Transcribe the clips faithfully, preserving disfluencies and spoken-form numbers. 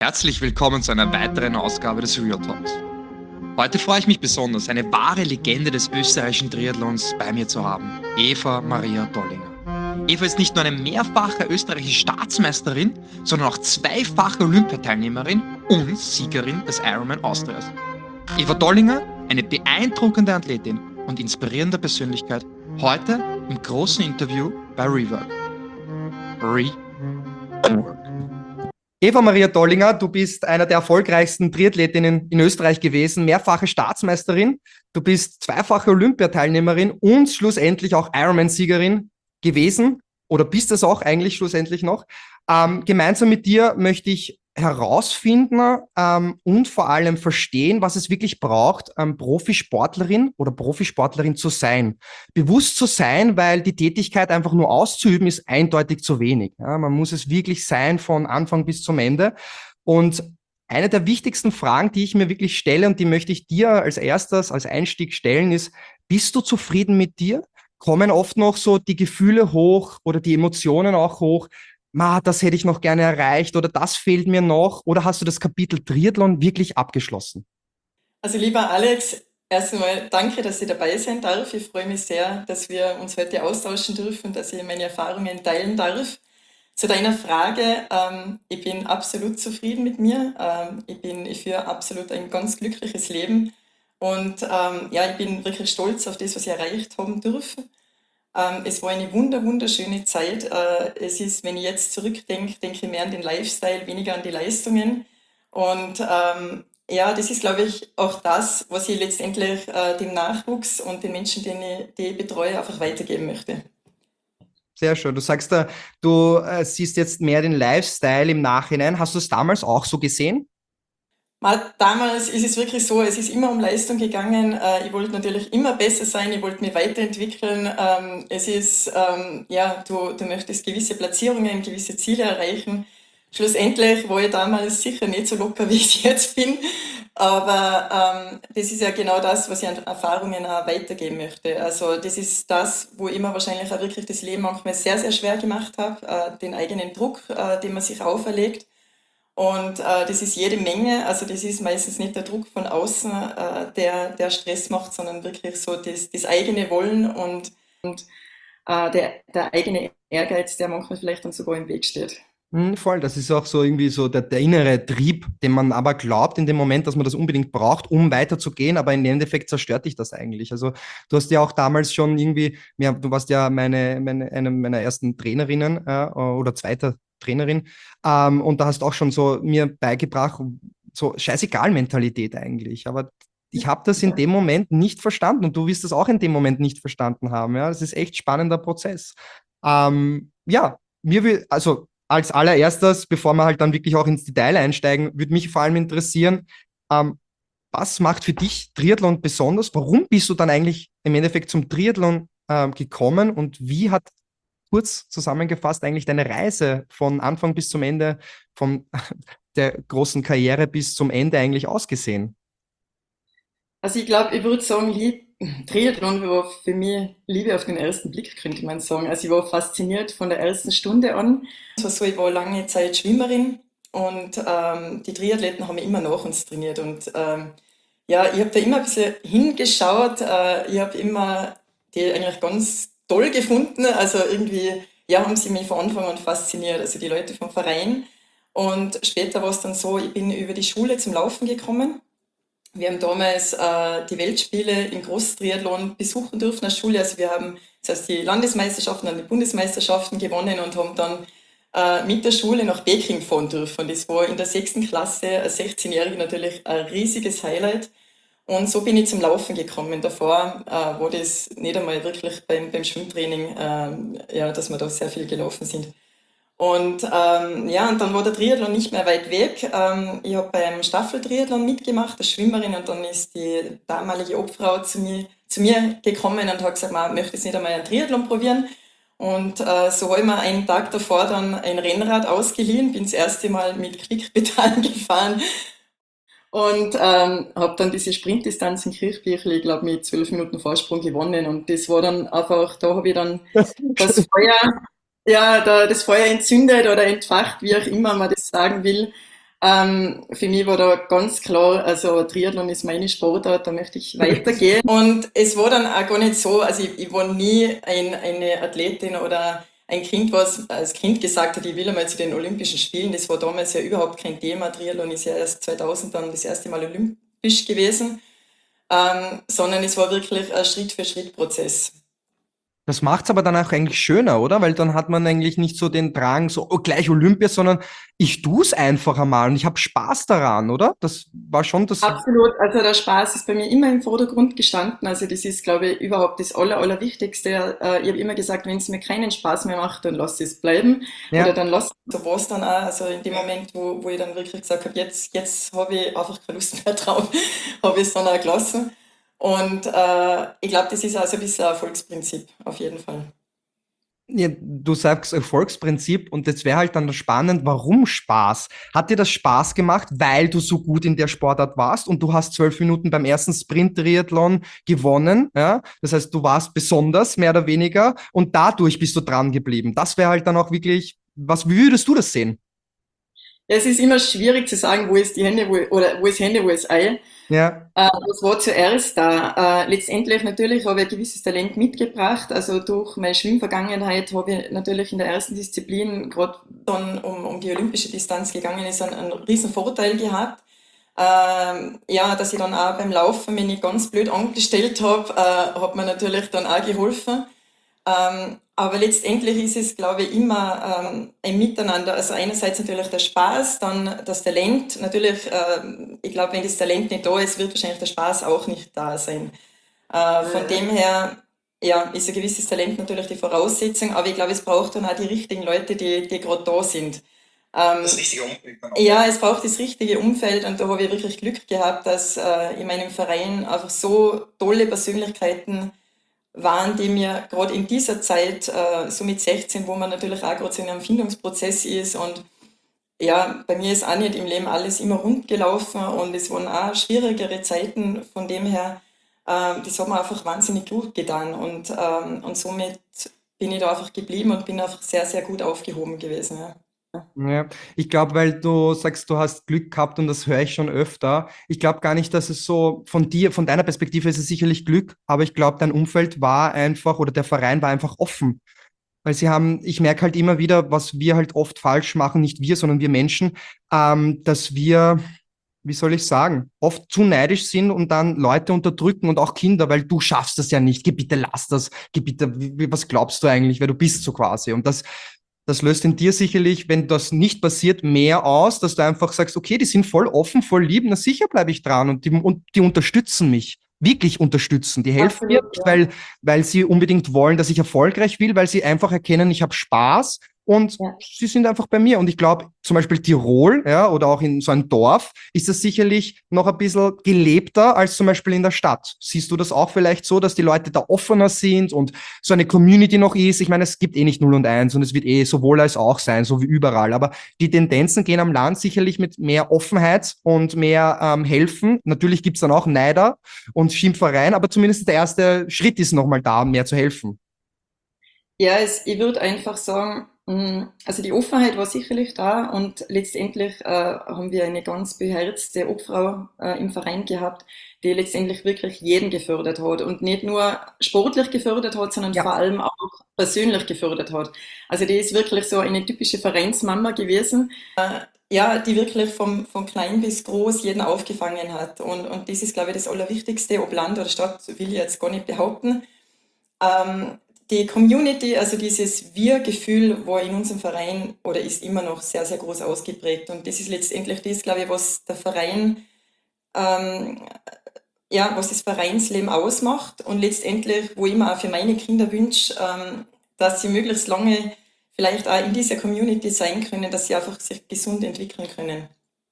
Herzlich willkommen zu einer weiteren Ausgabe des Real Talks. Heute freue ich mich besonders, eine wahre Legende des österreichischen Triathlons bei mir zu haben, Eva Maria Dollinger. Eva ist nicht nur eine mehrfache österreichische Staatsmeisterin, sondern auch zweifache Olympiateilnehmerin und Siegerin des Ironman Austrias. Eva Dollinger, eine beeindruckende Athletin und inspirierende Persönlichkeit, heute im großen Interview bei Rework. Rework. Eva Maria Dollinger, du bist einer der erfolgreichsten Triathletinnen in Österreich gewesen, mehrfache Staatsmeisterin, du bist zweifache Olympiateilnehmerin und schlussendlich auch Ironman-Siegerin gewesen oder bist es auch eigentlich schlussendlich noch. Ähm, gemeinsam mit dir möchte ich herausfinden ähm, und vor allem verstehen, was es wirklich braucht, ähm, Profisportlerin oder Profisportlerin zu sein. Bewusst zu sein, weil die Tätigkeit einfach nur auszuüben, ist eindeutig zu wenig. Ja, man muss es wirklich sein von Anfang bis zum Ende. Und eine der wichtigsten Fragen, die ich mir wirklich stelle und die möchte ich dir als erstes, als Einstieg stellen, ist, bist du zufrieden mit dir? Kommen oft noch so die Gefühle hoch oder die Emotionen auch hoch, Ma, das hätte ich noch gerne erreicht oder das fehlt mir noch, oder hast du das Kapitel Triathlon wirklich abgeschlossen? Also lieber Alex, erst einmal danke, dass ich dabei sein darf. Ich freue mich sehr, dass wir uns heute austauschen dürfen, dass ich meine Erfahrungen teilen darf. Zu deiner Frage, ähm, ich bin absolut zufrieden mit mir. Ähm, ich bin, ich führe absolut ein ganz glückliches Leben und ähm, ja, ich bin wirklich stolz auf das, was ich erreicht haben dürfen. Ähm, es war eine wunder, wunderschöne Zeit. Äh, es ist, wenn ich jetzt zurückdenke, denke ich mehr an den Lifestyle, weniger an die Leistungen. Und ähm, ja, das ist, glaube ich, auch das, was ich letztendlich äh, dem Nachwuchs und den Menschen, den ich, die ich betreue, einfach weitergeben möchte. Sehr schön. Du sagst da, du äh, siehst jetzt mehr den Lifestyle im Nachhinein. Hast du es damals auch so gesehen? Mal, damals ist es wirklich so, es ist immer um Leistung gegangen. Äh, ich wollte natürlich immer besser sein, ich wollte mich weiterentwickeln. Ähm, es ist, ähm, ja, du, du möchtest gewisse Platzierungen, gewisse Ziele erreichen. Schlussendlich war ich damals sicher nicht so locker, wie ich jetzt bin. Aber ähm, das ist ja genau das, was ich an Erfahrungen auch weitergeben möchte. Also das ist das, wo ich mir wahrscheinlich auch wirklich das Leben manchmal sehr, sehr schwer gemacht habe, äh, den eigenen Druck, äh, den man sich auferlegt. Und äh, das ist jede Menge, also das ist meistens nicht der Druck von außen, äh, der, der Stress macht, sondern wirklich so das, das eigene Wollen und, und äh, der, der eigene Ehrgeiz, der manchmal vielleicht dann sogar im Weg steht. Hm, voll, das ist auch so irgendwie so der, der innere Trieb, den man aber glaubt in dem Moment, dass man das unbedingt braucht, um weiterzugehen, aber im Endeffekt zerstört dich das eigentlich. Also du hast ja auch damals schon irgendwie, ja, du warst ja meine, meine, eine meiner ersten Trainerinnen äh, oder zweiter Trainerin, ähm, und da hast du auch schon so mir beigebracht, so Scheißegal-Mentalität eigentlich, aber ich habe das in dem Moment nicht verstanden und du wirst das auch in dem Moment nicht verstanden haben. Ja, das ist echt spannender Prozess. Ähm, ja, mir will, also als allererstes, bevor wir halt dann wirklich auch ins Detail einsteigen, würde mich vor allem interessieren, ähm, was macht für dich Triathlon besonders? Warum bist du dann eigentlich im Endeffekt zum Triathlon ähm, gekommen und wie hat kurz zusammengefasst eigentlich deine Reise von Anfang bis zum Ende, von der großen Karriere bis zum Ende eigentlich ausgesehen? Also ich glaube, ich würde sagen, Lieb Triathlon war für mich Liebe auf den ersten Blick, könnte man sagen. Also ich war fasziniert von der ersten Stunde an. Es war so, ich war lange Zeit Schwimmerin und ähm, die Triathleten haben immer nach uns trainiert. Und ähm, ja, ich habe da immer ein bisschen hingeschaut. Äh, ich habe immer die eigentlich ganz toll gefunden. Also irgendwie, ja, haben sie mich von Anfang an fasziniert, also die Leute vom Verein. Und später war es dann so, ich bin über die Schule zum Laufen gekommen. Wir haben damals äh, die Weltspiele im Großtriathlon besuchen dürfen als Schule. Also wir haben das heißt, die Landesmeisterschaften und die Bundesmeisterschaften gewonnen und haben dann äh, mit der Schule nach Peking fahren dürfen. Das war in der sechsten Klasse als sechzehn-Jährige natürlich ein riesiges Highlight. Und so bin ich zum Laufen gekommen. Davor äh, war das nicht einmal wirklich beim, beim Schwimmtraining, ähm, ja, dass wir da sehr viel gelaufen sind. Und ähm, ja, und dann war der Triathlon nicht mehr weit weg. Ähm, ich habe beim Staffeltriathlon mitgemacht als Schwimmerin und dann ist die damalige Obfrau zu mir, zu mir gekommen und hat gesagt, man möchte jetzt nicht einmal einen Triathlon probieren. Und äh, so habe ich mir einen Tag davor dann ein Rennrad ausgeliehen, bin das erste Mal mit Klickpedalen gefahren und ähm, habe dann diese Sprintdistanz in Kirchbirchli, ich glaube, mit zwölf Minuten Vorsprung gewonnen. Und das war dann einfach, da habe ich dann das Feuer ja, da, das Feuer entzündet oder entfacht, wie auch immer man das sagen will. Ähm, für mich war da ganz klar, also Triathlon ist meine Sportart, da möchte ich weitergehen. Und es war dann auch gar nicht so, also ich, ich war nie ein, eine Athletin oder ein Kind, was als Kind gesagt hat, ich will einmal zu den Olympischen Spielen. Das war damals ja überhaupt kein Thema. Triathlon ist ja erst zweitausend dann das erste Mal olympisch gewesen, ähm, sondern es war wirklich ein Schritt-für-Schritt-Prozess. Das macht's aber dann auch eigentlich schöner, oder? Weil dann hat man eigentlich nicht so den Drang, so oh, gleich Olympia, sondern ich tu's einfach einmal und ich habe Spaß daran, oder? Das war schon das. Absolut, also der Spaß ist bei mir immer im Vordergrund gestanden. Also das ist, glaube ich, überhaupt das Aller, Allerwichtigste. Äh, Ich habe immer gesagt, wenn es mir keinen Spaß mehr macht, dann lass es bleiben. Oder Ja. dann lass so war es dann auch. Also in dem Moment, wo, wo ich dann wirklich gesagt habe, jetzt, jetzt habe ich einfach keine Lust mehr drauf, habe ich es dann auch gelassen. Und äh, ich glaube, das ist also ein bisschen ein Erfolgsprinzip, auf jeden Fall. Ja, du sagst Erfolgsprinzip und das wäre halt dann spannend, warum Spaß? Hat dir das Spaß gemacht, weil du so gut in der Sportart warst und du hast zwölf Minuten beim ersten Sprint-Triathlon gewonnen, ja? Das heißt, du warst besonders, mehr oder weniger, und dadurch bist du dran geblieben. Das wäre halt dann auch wirklich, was, wie würdest du das sehen? Ja, es ist immer schwierig zu sagen, wo ist die Hände, wo, oder wo ist Hände, wo ist Ei. Ja, Äh, was war zuerst da? Äh, letztendlich natürlich habe ich ein gewisses Talent mitgebracht. Also durch meine Schwimmvergangenheit habe ich natürlich in der ersten Disziplin, gerade dann um, um die olympische Distanz gegangen ist, einen, einen riesen Vorteil gehabt. Ähm, ja, dass ich dann auch beim Laufen, wenn ich ganz blöd angestellt habe, äh, hat mir natürlich dann auch geholfen. Ähm, aber letztendlich ist es, glaube ich, immer ähm, ein Miteinander. Also einerseits natürlich der Spaß, dann das Talent. Natürlich, ähm, ich glaube, wenn das Talent nicht da ist, wird wahrscheinlich der Spaß auch nicht da sein. Äh, von dem her, ja, ist ein gewisses Talent natürlich die Voraussetzung, aber ich glaube, es braucht dann auch die richtigen Leute, die, die gerade da sind. Ähm, Das richtige Umfeld dann auch. Ja, es braucht das richtige Umfeld und da habe ich wirklich Glück gehabt, dass äh, in meinem Verein einfach so tolle Persönlichkeiten waren, die mir gerade in dieser Zeit, äh, so mit sechzehn, wo man natürlich auch gerade so in einem Findungsprozess ist und ja, bei mir ist auch nicht im Leben alles immer rund gelaufen und es waren auch schwierigere Zeiten, von dem her, äh, das hat mir einfach wahnsinnig gut getan und, ähm, und somit bin ich da einfach geblieben und bin einfach sehr, sehr gut aufgehoben gewesen. Ja. ja. Ich glaube, weil du sagst, du hast Glück gehabt und das höre ich schon öfter. Ich glaube gar nicht, dass es so von dir, von deiner Perspektive ist es sicherlich Glück, aber ich glaube, dein Umfeld war einfach oder der Verein war einfach offen. Weil sie haben, ich merke halt immer wieder, was wir halt oft falsch machen, nicht wir, sondern wir Menschen, ähm, dass wir, wie soll ich sagen, oft zu neidisch sind und dann Leute unterdrücken und auch Kinder, weil du schaffst das ja nicht. Geh bitte, lass das. Geh bitte, wie, was glaubst du eigentlich, wer du bist so quasi? Und das, das löst in dir sicherlich, wenn das nicht passiert, mehr aus, dass du einfach sagst, okay, die sind voll offen, voll lieb, na sicher bleibe ich dran und die, und die unterstützen mich. Wirklich unterstützen. Die helfen mir Absolut, nicht, ja. weil, weil sie unbedingt wollen, dass ich erfolgreich will, weil sie einfach erkennen, ich habe Spaß und Ja. sie sind einfach bei mir. Und ich glaube, zum Beispiel Tirol, ja, oder auch in so einem Dorf, ist das sicherlich noch ein bisschen gelebter als zum Beispiel in der Stadt. Siehst du das auch vielleicht so, dass die Leute da offener sind und so eine Community noch ist? Ich meine, es gibt eh nicht null und eins und es wird eh sowohl als auch sein, so wie überall. Aber die Tendenzen gehen am Land sicherlich mit mehr Offenheit und mehr ähm, Helfen. Natürlich gibt's dann auch Neider und Schimpfereien, aber zumindest der erste Schritt ist nochmal da, mehr zu helfen. Ja, es, ich würde einfach sagen, mh, also die Offenheit war sicherlich da und letztendlich äh, haben wir eine ganz beherzte Obfrau äh, im Verein gehabt, die letztendlich wirklich jeden gefördert hat und nicht nur sportlich gefördert hat, sondern vor Ja. allem auch persönlich gefördert hat. Also die ist wirklich so eine typische Vereinsmama gewesen, ja, die wirklich vom, von klein bis groß jeden aufgefangen hat. Und, und das ist, glaube ich, das Allerwichtigste, ob Land oder Stadt, will ich jetzt gar nicht behaupten. Ähm, die Community, also dieses Wir-Gefühl war in unserem Verein oder ist immer noch sehr, sehr groß ausgeprägt. Und das ist letztendlich das, glaube ich, was der Verein, ähm, ja, was das Vereinsleben ausmacht und letztendlich, wo ich mir auch für meine Kinder wünsche, ähm, dass sie möglichst lange vielleicht auch in dieser Community sein können, dass sie einfach sich gesund entwickeln können.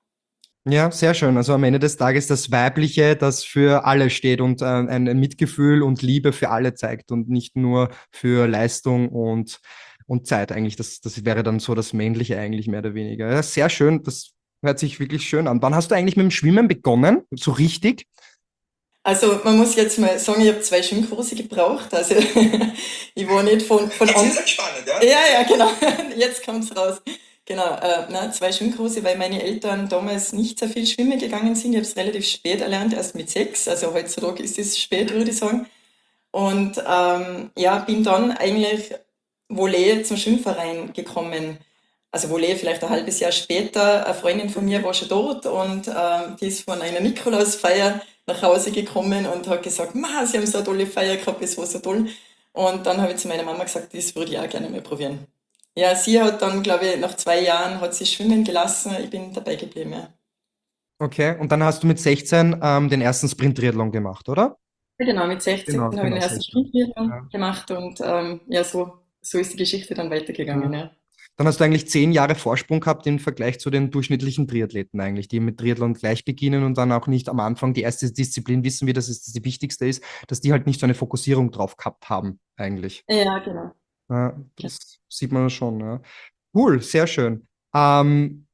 Ja, sehr schön. Also am Ende des Tages das Weibliche, das für alle steht und äh, ein Mitgefühl und Liebe für alle zeigt und nicht nur für Leistung und, und Zeit eigentlich. Das, das wäre dann so das Männliche eigentlich mehr oder weniger. Ja, sehr schön. Das hört sich wirklich schön an. Wann hast du eigentlich mit dem Schwimmen begonnen? So richtig? Also man muss jetzt mal sagen, ich habe zwei Schwimmkurse gebraucht. Also ich war nicht von, von Jetzt an. ist es spannend, ja? Ja, ja, genau. Jetzt kommt's raus. Genau, äh, na, zwei Schwimmkurse, weil meine Eltern damals nicht so viel schwimmen gegangen sind. Ich habe es relativ spät erlernt, erst mit sechs. Also heutzutage ist es spät, würde ich sagen. Und ähm, ja, bin dann eigentlich Volley zum Schwimmverein gekommen. Also Volley vielleicht ein halbes Jahr später. Eine Freundin von mir war schon dort und ähm, die ist von einer Nikolausfeier nach Hause gekommen und hat gesagt, Ma, sie haben so eine tolle Feier gehabt, es war so toll. Und dann habe ich zu meiner Mama gesagt, das würde ich auch gerne mal probieren. Ja, sie hat dann, glaube ich, nach zwei Jahren hat sie schwimmen gelassen. Ich bin dabei geblieben, ja. Okay, und dann hast du mit sechzehn ähm, den ersten Sprint-Triathlon gemacht, oder? Ja, genau, mit sechzehn Genau, habe ich genau, den ersten sechzehn. Sprinttriathlon Ja. gemacht und ähm, ja, so, so ist die Geschichte dann weitergegangen, Ja. ja. Dann hast du eigentlich zehn Jahre Vorsprung gehabt im Vergleich zu den durchschnittlichen Triathleten eigentlich, die mit Triathlon gleich beginnen und dann auch nicht am Anfang die erste Disziplin wissen wir, dass es die wichtigste ist, dass die halt nicht so eine Fokussierung drauf gehabt haben eigentlich. Ja, genau. Ja, das sieht man schon. Ja. Cool, sehr schön. Ähm,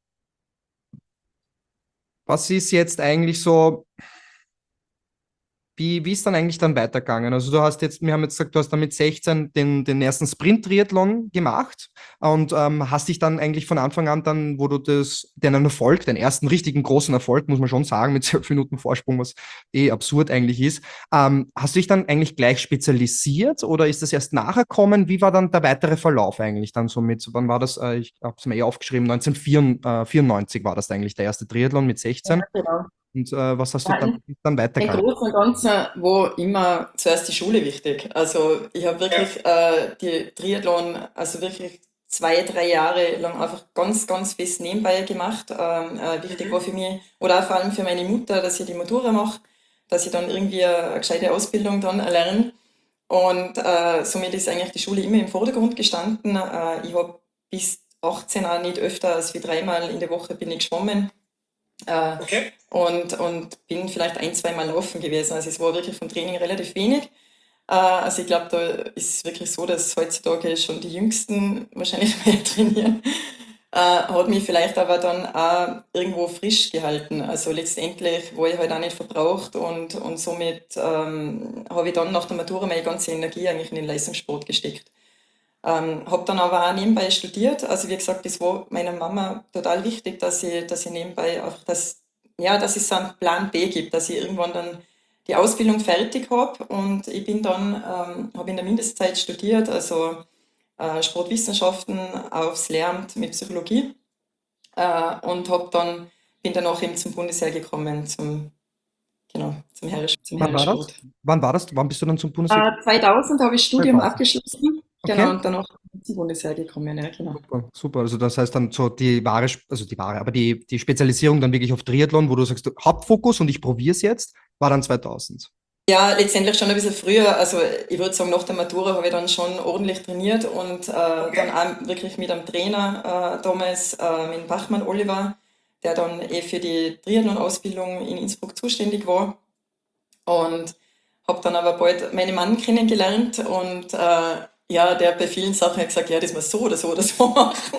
was ist jetzt eigentlich so, Wie, wie ist dann eigentlich dann weitergegangen? Also du hast jetzt, wir haben jetzt gesagt, du hast dann mit sechzehn den, den ersten Sprint-Triathlon gemacht und ähm, hast dich dann eigentlich von Anfang an dann, wo du das, den Erfolg, den ersten richtigen großen Erfolg, muss man schon sagen, mit zwölf Minuten Vorsprung, was eh absurd eigentlich ist, ähm, hast du dich dann eigentlich gleich spezialisiert oder ist das erst nachher gekommen? Wie war dann der weitere Verlauf eigentlich dann so mit, wann war das? Äh, ich habe es mir eh aufgeschrieben, neunzehnhundertvierundneunzig war das eigentlich der erste Triathlon mit Ja, sechzehn. genau. Und äh, was hast du Ja, dann, in, dann im weitergegangen? Großen und Ganzen war immer zuerst die Schule wichtig. Also ich habe wirklich äh, die Triathlon, also wirklich zwei, drei Jahre lang einfach ganz, ganz fest nebenbei gemacht. Ähm, äh, wichtig war für mich, oder auch vor allem für meine Mutter, dass ich die Matura mache, dass ich dann irgendwie eine, eine gescheite Ausbildung dann erlerne. Und äh, somit ist eigentlich die Schule immer im Vordergrund gestanden. Äh, ich habe bis achtzehn auch nicht öfter als wie dreimal in der Woche bin ich geschwommen. Äh, Okay. und, und bin vielleicht ein, zwei Mal laufen gewesen. Also es war wirklich vom Training relativ wenig. Äh, also ich glaube, da ist es wirklich so, dass heutzutage schon die Jüngsten wahrscheinlich mehr trainieren. Äh, hat mich vielleicht aber dann auch irgendwo frisch gehalten. Also letztendlich war ich halt auch nicht verbraucht und, und somit ähm, habe ich dann nach der Matura meine ganze Energie eigentlich in den Leistungssport gesteckt. Ähm, habe dann aber auch nebenbei studiert. Also wie gesagt, das war meiner Mama total wichtig, dass ich, dass ich nebenbei auch das, ja, dass es so einen Plan B gibt, dass ich irgendwann dann die Ausbildung fertig habe. Und ich bin dann, ähm, habe in der Mindestzeit studiert, also äh, Sportwissenschaften aufs Lehramt mit Psychologie äh, und habe dann, bin dann auch eben zum Bundesheer gekommen, zum, genau, zum, Heeres, zum Wann war das? Heeressport. Wann war das? Wann bist du dann zum Bundesheer? Äh, zweitausend habe ich Studium zweitausend. abgeschlossen, genau, Okay. und danach zum Bundesheer gekommen, ja, genau. Super, super. Also das heißt dann so die wahre, also die wahre, aber die, die Spezialisierung dann wirklich auf Triathlon, wo du sagst, Hauptfokus und ich probiere es jetzt, war dann zweitausend. Ja, letztendlich schon ein bisschen früher. Also ich würde sagen, nach der Matura habe ich dann schon ordentlich trainiert und äh, dann auch wirklich mit einem Trainer äh, damals, äh, mit Bachmann Oliver, der dann eh für die Triathlon-Ausbildung in Innsbruck zuständig war. Und habe dann aber bald meinen Mann kennengelernt und äh, ja, der hat bei vielen Sachen gesagt, ja, das muss so oder so oder so machen.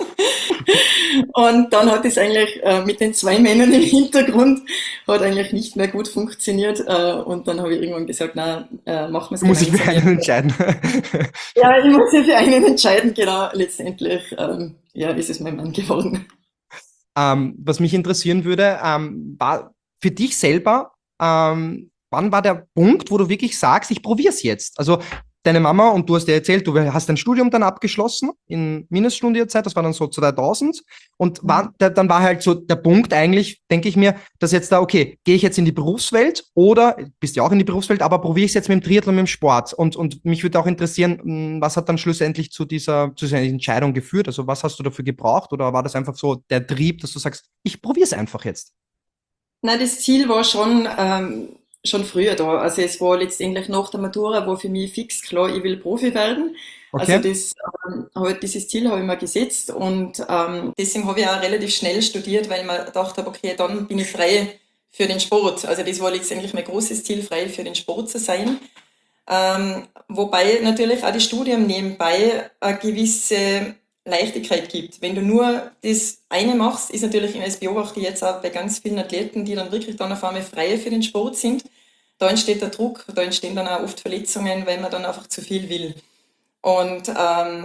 Und dann hat es eigentlich äh, mit den zwei Männern im Hintergrund hat eigentlich nicht mehr gut funktioniert. Äh, und dann habe ich irgendwann gesagt, na, äh, machen wir es Muss ich für gemeinsam. einen entscheiden. Ja, ich muss ja für einen entscheiden, genau. Letztendlich ähm, ja, ist es mein Mann geworden. Ähm, was mich interessieren würde, ähm, war für dich selber, ähm, wann war der Punkt, wo du wirklich sagst, ich probiere es jetzt? Also deine Mama, und du hast ja erzählt, du hast dein Studium dann abgeschlossen in Mindeststundenzeit, das war dann so zweitausend. Und war, der, dann war halt so der Punkt eigentlich, denke ich mir, dass jetzt da, okay, gehe ich jetzt in die Berufswelt oder, bist ja auch in die Berufswelt, aber probiere ich es jetzt mit dem Triathlon, mit dem Sport. Und, und mich würde auch interessieren, mh, was hat dann schlussendlich zu dieser, zu dieser Entscheidung geführt? Also was hast du dafür gebraucht oder war das einfach so der Trieb, dass du sagst, ich probiere es einfach jetzt? Nein, das Ziel war schon, ähm, schon früher da. Also es war letztendlich nach der Matura, war für mich fix klar, ich will Profi werden. Also Okay. das, ähm, halt dieses Ziel habe ich mir gesetzt und ähm, deswegen habe ich auch relativ schnell studiert, weil ich mir gedacht habe, okay, dann bin ich frei für den Sport. Also das war letztendlich mein großes Ziel, frei für den Sport zu sein. Ähm, wobei natürlich auch das Studium nebenbei eine gewisse Leichtigkeit gibt. Wenn du nur das eine machst, ist natürlich, das beobachte ich jetzt auch bei ganz vielen Athleten, die dann wirklich dann auf einmal frei für den Sport sind, da entsteht der Druck, da entstehen dann auch oft Verletzungen, weil man dann einfach zu viel will. Und ähm,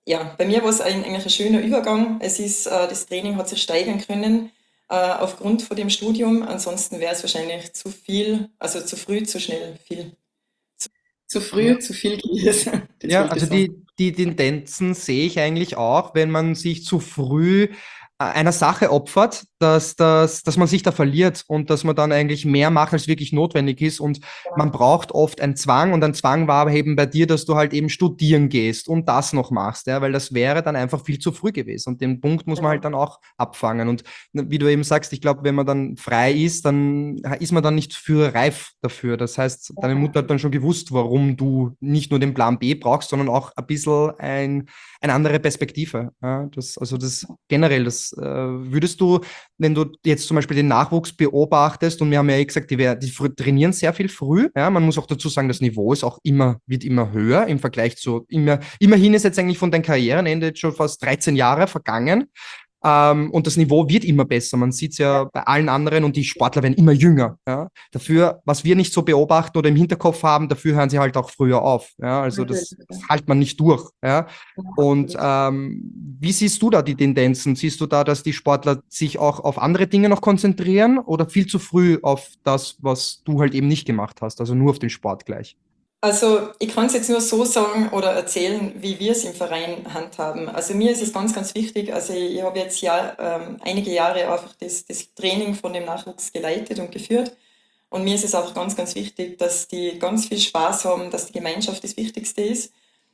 ja, bei mir war es ein, eigentlich ein schöner Übergang. Es ist, äh, das Training hat sich steigern können äh, aufgrund von dem Studium. Ansonsten wäre es wahrscheinlich zu viel, also zu früh, zu schnell, viel. Zu, zu früh, zu viel gewesen. Das Ja, wollte ich also sagen. die, die Tendenzen sehe ich eigentlich auch, wenn man sich zu früh äh, einer Sache opfert, dass, dass, dass man sich da verliert und dass man dann eigentlich mehr macht, als wirklich notwendig ist. Und man braucht oft einen Zwang und ein Zwang war aber eben bei dir, dass du halt eben studieren gehst und das noch machst, ja, weil das wäre dann einfach viel zu früh gewesen. Und den Punkt muss man halt Genau. dann auch abfangen. Und wie du eben sagst, ich glaube, wenn man dann frei ist, dann ist man dann nicht für reif dafür. Das heißt, deine Mutter hat dann schon gewusst, warum du nicht nur den Plan B brauchst, sondern auch ein bisschen ein, eine andere Perspektive. Ja, das, also das generell, das äh, würdest du, wenn du jetzt zum Beispiel den Nachwuchs beobachtest, und wir haben ja eh gesagt, die, die trainieren sehr viel früh. Ja, man muss auch dazu sagen, das Niveau ist auch immer, wird immer höher im Vergleich zu immer, immerhin ist jetzt eigentlich von deinem Karrierenende jetzt schon fast dreizehn Jahre vergangen. Ähm, und das Niveau wird immer besser. Man sieht es ja bei allen anderen und die Sportler werden immer jünger. Ja? Dafür, was wir nicht so beobachten oder im Hinterkopf haben, dafür hören sie halt auch früher auf. Ja? Also Natürlich, das, ja. das hält man nicht durch. Ja? Ja, Und absolut. ähm, wie siehst du da die Tendenzen? Siehst du da, dass die Sportler sich auch auf andere Dinge noch konzentrieren oder viel zu früh auf das, was du halt eben nicht gemacht hast, also nur auf den Sport gleich? Also ich kann es jetzt nur so sagen oder erzählen, wie wir es im Verein handhaben. Also mir ist es ganz, ganz wichtig, also ich, ich habe jetzt ja ähm, einige Jahre einfach das, das Training von dem Nachwuchs geleitet und geführt. Und mir ist es auch ganz, ganz wichtig, dass die ganz viel Spaß haben, dass die Gemeinschaft das Wichtigste ist.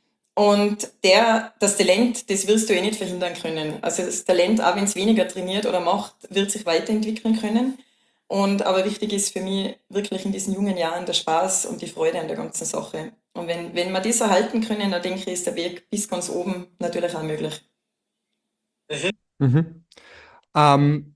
Und der, das Talent, das wirst du eh nicht verhindern können. Also das Talent, auch wenn es weniger trainiert oder macht, wird sich weiterentwickeln können. Und aber wichtig ist für mich wirklich in diesen jungen Jahren der Spaß und die Freude an der ganzen Sache. Und wenn, wenn wir das erhalten können, dann denke ich, ist der Weg bis ganz oben natürlich auch möglich. Mhm. Ähm,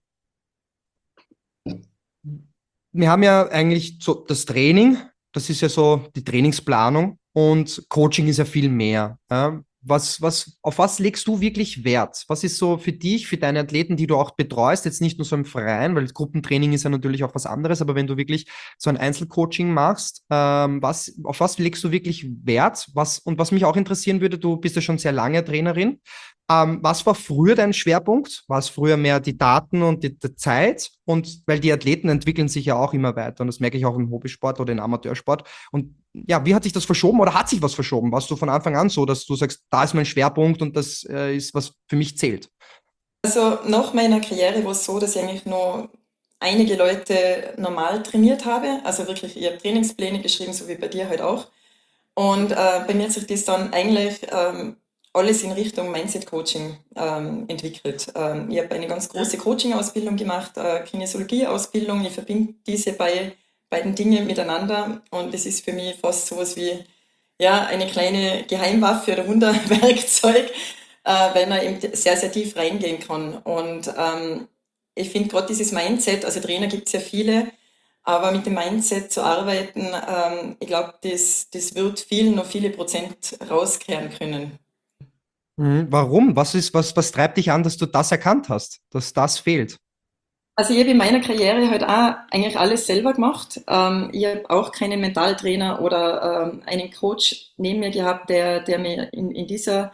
wir haben ja eigentlich so das Training, das ist ja so die Trainingsplanung und Coaching ist ja viel mehr. Ja? Was, was, auf was legst du wirklich Wert? Was ist so für dich, für deine Athleten, die du auch betreust, jetzt nicht nur so im Verein, weil Gruppentraining ist ja natürlich auch was anderes, aber wenn du wirklich so ein Einzelcoaching machst, ähm, was, auf was legst du wirklich Wert? Was, und was mich auch interessieren würde, du bist ja schon sehr lange Trainerin. Ähm, was war früher dein Schwerpunkt? War es früher mehr die Daten und die, die Zeit? Und weil die Athleten entwickeln sich ja auch immer weiter und das merke ich auch im Hobbysport oder im Amateursport. Und ja, wie hat sich das verschoben oder hat sich was verschoben? Warst du von Anfang an so, dass du sagst, da ist mein Schwerpunkt und das äh, ist, was für mich zählt? Also nach meiner Karriere war es so, dass ich eigentlich noch einige Leute normal trainiert habe. Also wirklich, ich habe Trainingspläne geschrieben, so wie bei dir halt auch. Und äh, bei mir hat sich das dann eigentlich ähm, alles in Richtung Mindset-Coaching ähm, entwickelt. Ähm, ich habe eine ganz große Coaching-Ausbildung gemacht, äh, Kinesiologie-Ausbildung. Ich verbinde diese bei, beiden Dinge miteinander und es ist für mich fast sowas wie ja, eine kleine Geheimwaffe oder Wunderwerkzeug, äh, weil man eben sehr, sehr tief reingehen kann. Und ähm, ich finde gerade dieses Mindset, also Trainer gibt es ja viele, aber mit dem Mindset zu arbeiten, ähm, ich glaube, das, das wird vielen noch viele Prozent rauskehren können. Mhm. Warum? Was ist, was, was treibt dich an, dass du das erkannt hast, dass das fehlt? Also ich habe in meiner Karriere halt auch eigentlich alles selber gemacht. Ähm, ich habe auch keinen Mentaltrainer oder ähm, einen Coach neben mir gehabt, der, der mir in, in dieser,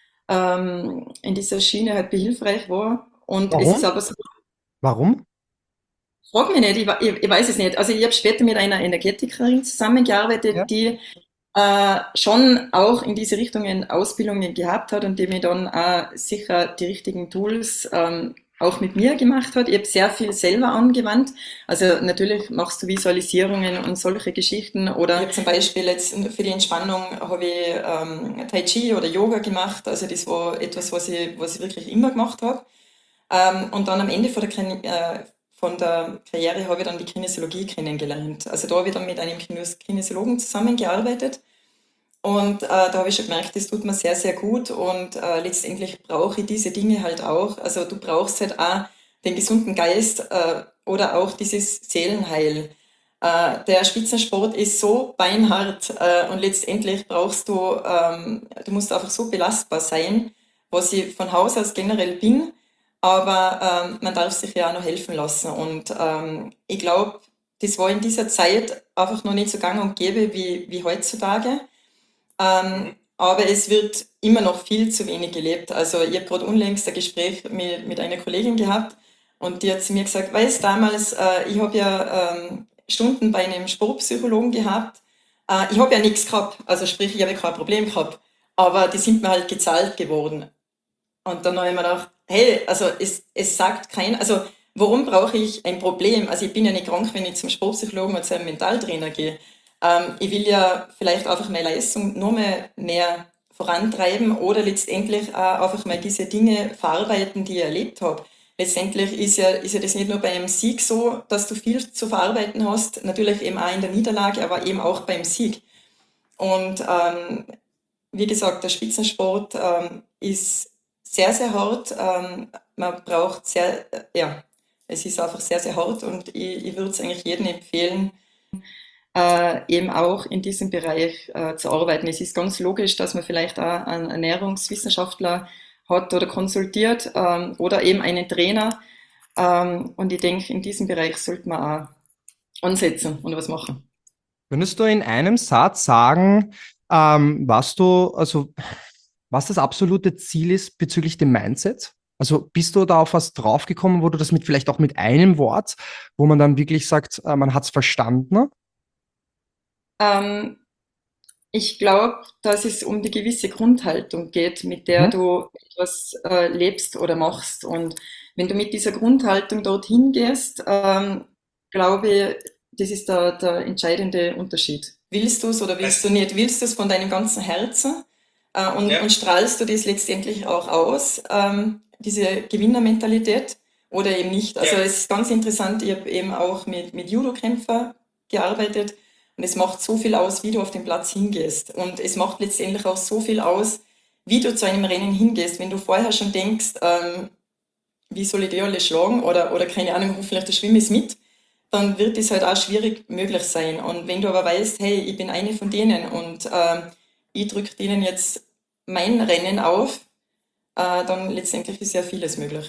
ähm, in dieser Schiene halt behilfreich war. Und es ist Warum? aber so, Warum? frag mich nicht, ich, wa- ich, ich weiß es nicht. Also ich habe später mit einer Energetikerin Ja. zusammengearbeitet, die äh, schon auch in diese Richtungen Ausbildungen gehabt hat und die mir dann auch sicher die richtigen Tools ähm, auch mit mir gemacht hat. Ich habe sehr viel selber angewandt. Also natürlich machst du Visualisierungen und solche Geschichten. Oder ich habe zum Beispiel jetzt für die Entspannung habe ich ähm, Tai Chi oder Yoga gemacht. Also das war etwas, was ich, was ich wirklich immer gemacht habe. Ähm, und dann am Ende von der, Kin- äh, von der Karriere habe ich dann die Kinesiologie kennengelernt. Also da habe ich dann mit einem Kines Kinesiologen zusammengearbeitet und äh, da habe ich schon gemerkt, das tut mir sehr, sehr gut und äh, letztendlich brauche ich diese Dinge halt auch. Also du brauchst halt auch den gesunden Geist äh, oder auch dieses Seelenheil. Äh, der Spitzensport ist so beinhart äh, und letztendlich brauchst du, ähm, du musst einfach so belastbar sein, was ich von Haus aus generell bin, aber ähm, man darf sich ja auch noch helfen lassen und ähm, ich glaube, das war in dieser Zeit einfach noch nicht so gang und gäbe wie, wie heutzutage. Ähm, aber es wird immer noch viel zu wenig gelebt. Also ich habe gerade unlängst ein Gespräch mit, mit einer Kollegin gehabt und die hat zu mir gesagt, weißt damals, äh, ich habe ja ähm, Stunden bei einem Sportpsychologen gehabt. Äh, ich habe ja nichts gehabt, also sprich, ich habe ja kein Problem gehabt, aber die sind mir halt gezahlt geworden. Und dann habe ich mir gedacht, hey, also es, es sagt kein, also warum brauche ich ein Problem? Also ich bin ja nicht krank, wenn ich zum Sportpsychologen oder zu einem Mentaltrainer gehe. Ähm, ich will ja vielleicht einfach meine Leistung nur mehr, mehr vorantreiben oder letztendlich auch einfach mal diese Dinge verarbeiten, die ich erlebt habe. Letztendlich ist ja, ist ja das nicht nur beim Sieg so, dass du viel zu verarbeiten hast, natürlich eben auch in der Niederlage, aber eben auch beim Sieg. Und ähm, wie gesagt, der Spitzensport ähm, ist sehr, sehr hart. Ähm, man braucht sehr, äh, ja, es ist einfach sehr, sehr hart und ich, ich würde es eigentlich jedem empfehlen, äh, eben auch in diesem Bereich äh, zu arbeiten. Es ist ganz logisch, dass man vielleicht auch einen Ernährungswissenschaftler hat oder konsultiert ähm, oder eben einen Trainer. Ähm, und ich denke, in diesem Bereich sollte man auch ansetzen und was machen. Könntest du in einem Satz sagen, ähm, was du, also was das absolute Ziel ist bezüglich dem Mindset? Also bist du da auf was draufgekommen, wo du das mit vielleicht auch mit einem Wort, wo man dann wirklich sagt, äh, man hat es verstanden? Ähm, Ich glaube, dass es um die gewisse Grundhaltung geht, mit der Mhm. du etwas äh, lebst oder machst. Und wenn du mit dieser Grundhaltung dorthin gehst, ähm, glaube ich, das ist der, der entscheidende Unterschied. Willst du es oder willst du nicht? Willst du es von deinem ganzen Herzen? Äh, und, ja. Und strahlst du das letztendlich auch aus, ähm, diese Gewinnermentalität oder eben nicht? Also ja. Es ist ganz interessant, ich habe eben auch mit, mit Judo-Kämpfer gearbeitet. Und es macht so viel aus, wie du auf den Platz hingehst. Und es macht letztendlich auch so viel aus, wie du zu einem Rennen hingehst. Wenn du vorher schon denkst, ähm, wie soll ich die alle schlagen oder, oder keine Ahnung, vielleicht der Schwimm ist mit, dann wird es halt auch schwierig möglich sein. Und wenn du aber weißt, hey, ich bin eine von denen und ähm, ich drücke denen jetzt mein Rennen auf, äh, dann letztendlich ist ja vieles möglich.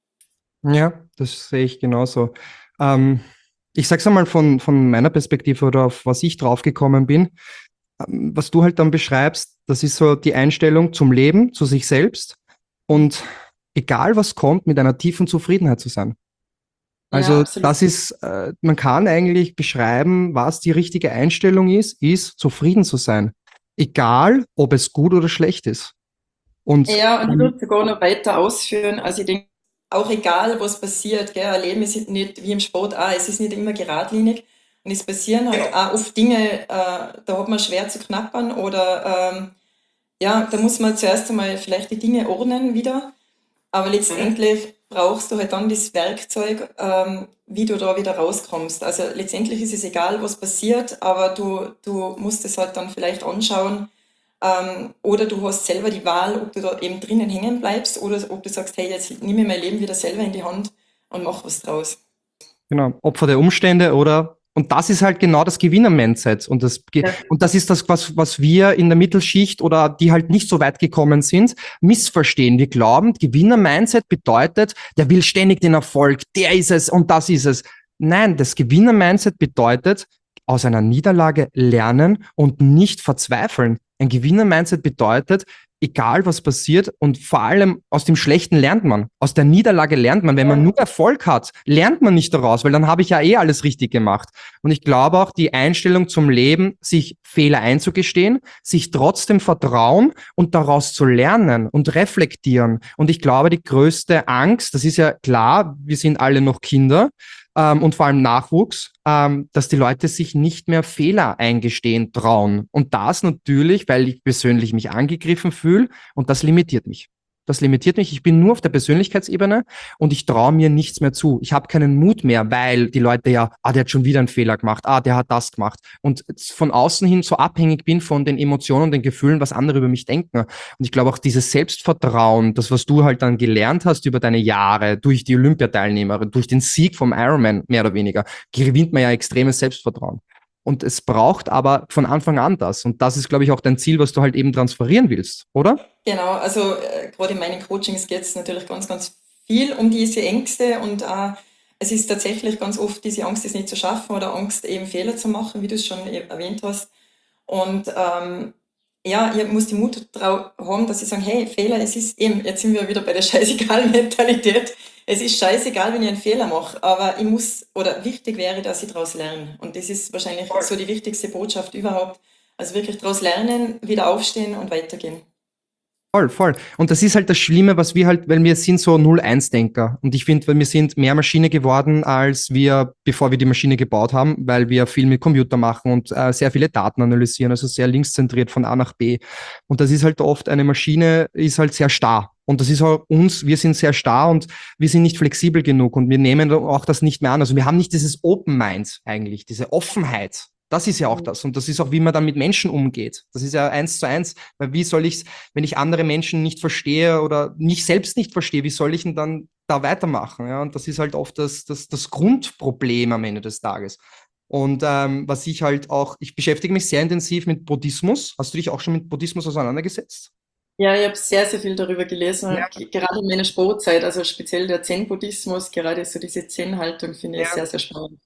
Ja, das sehe ich genauso. Ähm, ich sage es einmal von, von meiner Perspektive oder auf was ich draufgekommen bin. Ähm, was du halt dann beschreibst, das ist so die Einstellung zum Leben, zu sich selbst und egal was kommt, mit einer tiefen Zufriedenheit zu sein. Ja, Also absolut. das ist, äh, man kann eigentlich beschreiben, was die richtige Einstellung ist, ist zufrieden zu sein. Egal, ob es gut oder schlecht ist. Und Ja, und ich ähm, würde sogar noch weiter ausführen. Also ich denke, auch egal, was passiert, gell, ein Leben ist nicht wie im Sport auch, es ist nicht immer geradlinig. Und es passieren halt auch oft Dinge, äh, da hat man schwer zu knappern oder ähm, ja, da muss man zuerst einmal vielleicht die Dinge ordnen wieder. Aber letztendlich brauchst du halt dann das Werkzeug, ähm, wie du da wieder rauskommst. Also letztendlich ist es egal, was passiert, aber du, du musst es halt dann vielleicht anschauen, ähm, oder du hast selber die Wahl, ob du da eben drinnen hängen bleibst oder ob du sagst, hey, jetzt nehme ich mein Leben wieder selber in die Hand und mach was draus. genau, Opfer der Umstände oder und das ist halt genau das Gewinner-Mindset. Und das, Ja. und das ist das, was, was wir in der Mittelschicht oder die halt nicht so weit gekommen sind, missverstehen. Wir glauben, Gewinner-Mindset bedeutet, der will ständig den Erfolg, der ist es und das ist es. Nein, das Gewinner-Mindset bedeutet, aus einer Niederlage lernen und nicht verzweifeln. Ein Gewinner-Mindset bedeutet, egal was passiert und vor allem aus dem Schlechten lernt man. Aus der Niederlage lernt man. Wenn man nur Erfolg hat, lernt man nicht daraus, weil dann habe ich ja eh alles richtig gemacht. Und ich glaube auch die Einstellung zum Leben, sich Fehler einzugestehen, sich trotzdem vertrauen und daraus zu lernen und reflektieren. Und ich glaube, die größte Angst, das ist ja klar, wir sind alle noch Kinder, ähm, und vor allem Nachwuchs, ähm, dass die Leute sich nicht mehr Fehler eingestehen trauen. Und das natürlich, weil ich persönlich mich angegriffen fühle und das limitiert mich. Das limitiert mich. Ich bin nur auf der Persönlichkeitsebene und ich traue mir nichts mehr zu. Ich habe keinen Mut mehr, weil die Leute ja, ah, der hat schon wieder einen Fehler gemacht, ah, der hat das gemacht. Und von außen hin so abhängig bin von den Emotionen und den Gefühlen, was andere über mich denken. Und ich glaube auch dieses Selbstvertrauen, das, was du halt dann gelernt hast über deine Jahre, durch die Olympiateilnehmerin, durch den Sieg vom Ironman, mehr oder weniger, gewinnt man ja extremes Selbstvertrauen. Und es braucht aber von Anfang an das. Und das ist, glaube ich, auch dein Ziel, was du halt eben transferieren willst, oder? Genau, also äh, gerade in meinen Coachings geht es natürlich ganz, ganz viel um diese Ängste und äh, es ist tatsächlich ganz oft diese Angst, es nicht zu schaffen oder Angst, eben Fehler zu machen, wie du es schon e- erwähnt hast. Und ähm, ja, ich muss die Mut drau haben, dass ich sage, hey, Fehler, es ist eben, jetzt sind wir wieder bei der Scheißegal-Mentalität. Es ist scheißegal, wenn ich einen Fehler mache, aber ich muss, oder wichtig wäre, dass ich daraus lerne. Und das ist wahrscheinlich so die wichtigste Botschaft überhaupt. Also wirklich daraus lernen, wieder aufstehen und weitergehen. Voll, voll. Und das ist halt das Schlimme, was wir halt, weil wir sind so null-eins-Denker. Und ich finde, weil wir sind mehr Maschine geworden, als wir, bevor wir die Maschine gebaut haben, weil wir viel mit Computer machen und äh, sehr viele Daten analysieren, also sehr linkszentriert von A nach B. Und das ist halt oft, eine Maschine ist halt sehr starr. Und das ist auch uns, wir sind sehr starr und wir sind nicht flexibel genug und wir nehmen auch das nicht mehr an. Also wir haben nicht dieses Open Mind eigentlich, diese Offenheit. Das ist ja auch das. Und das ist auch, wie man dann mit Menschen umgeht. Das ist ja eins zu eins. Weil wie soll ich, wenn ich andere Menschen nicht verstehe oder mich selbst nicht verstehe, wie soll ich denn dann da weitermachen? Ja, und das ist halt oft das, das, das Grundproblem am Ende des Tages. Und ähm, was ich halt auch, ich beschäftige mich sehr intensiv mit Buddhismus. Hast du dich auch schon mit Buddhismus auseinandergesetzt? Ja, ich habe sehr, sehr viel darüber gelesen, Ja. ge- gerade in meiner Sportzeit, also speziell der Zen-Buddhismus, gerade so diese Zen-Haltung finde ich Ja. sehr, sehr spannend.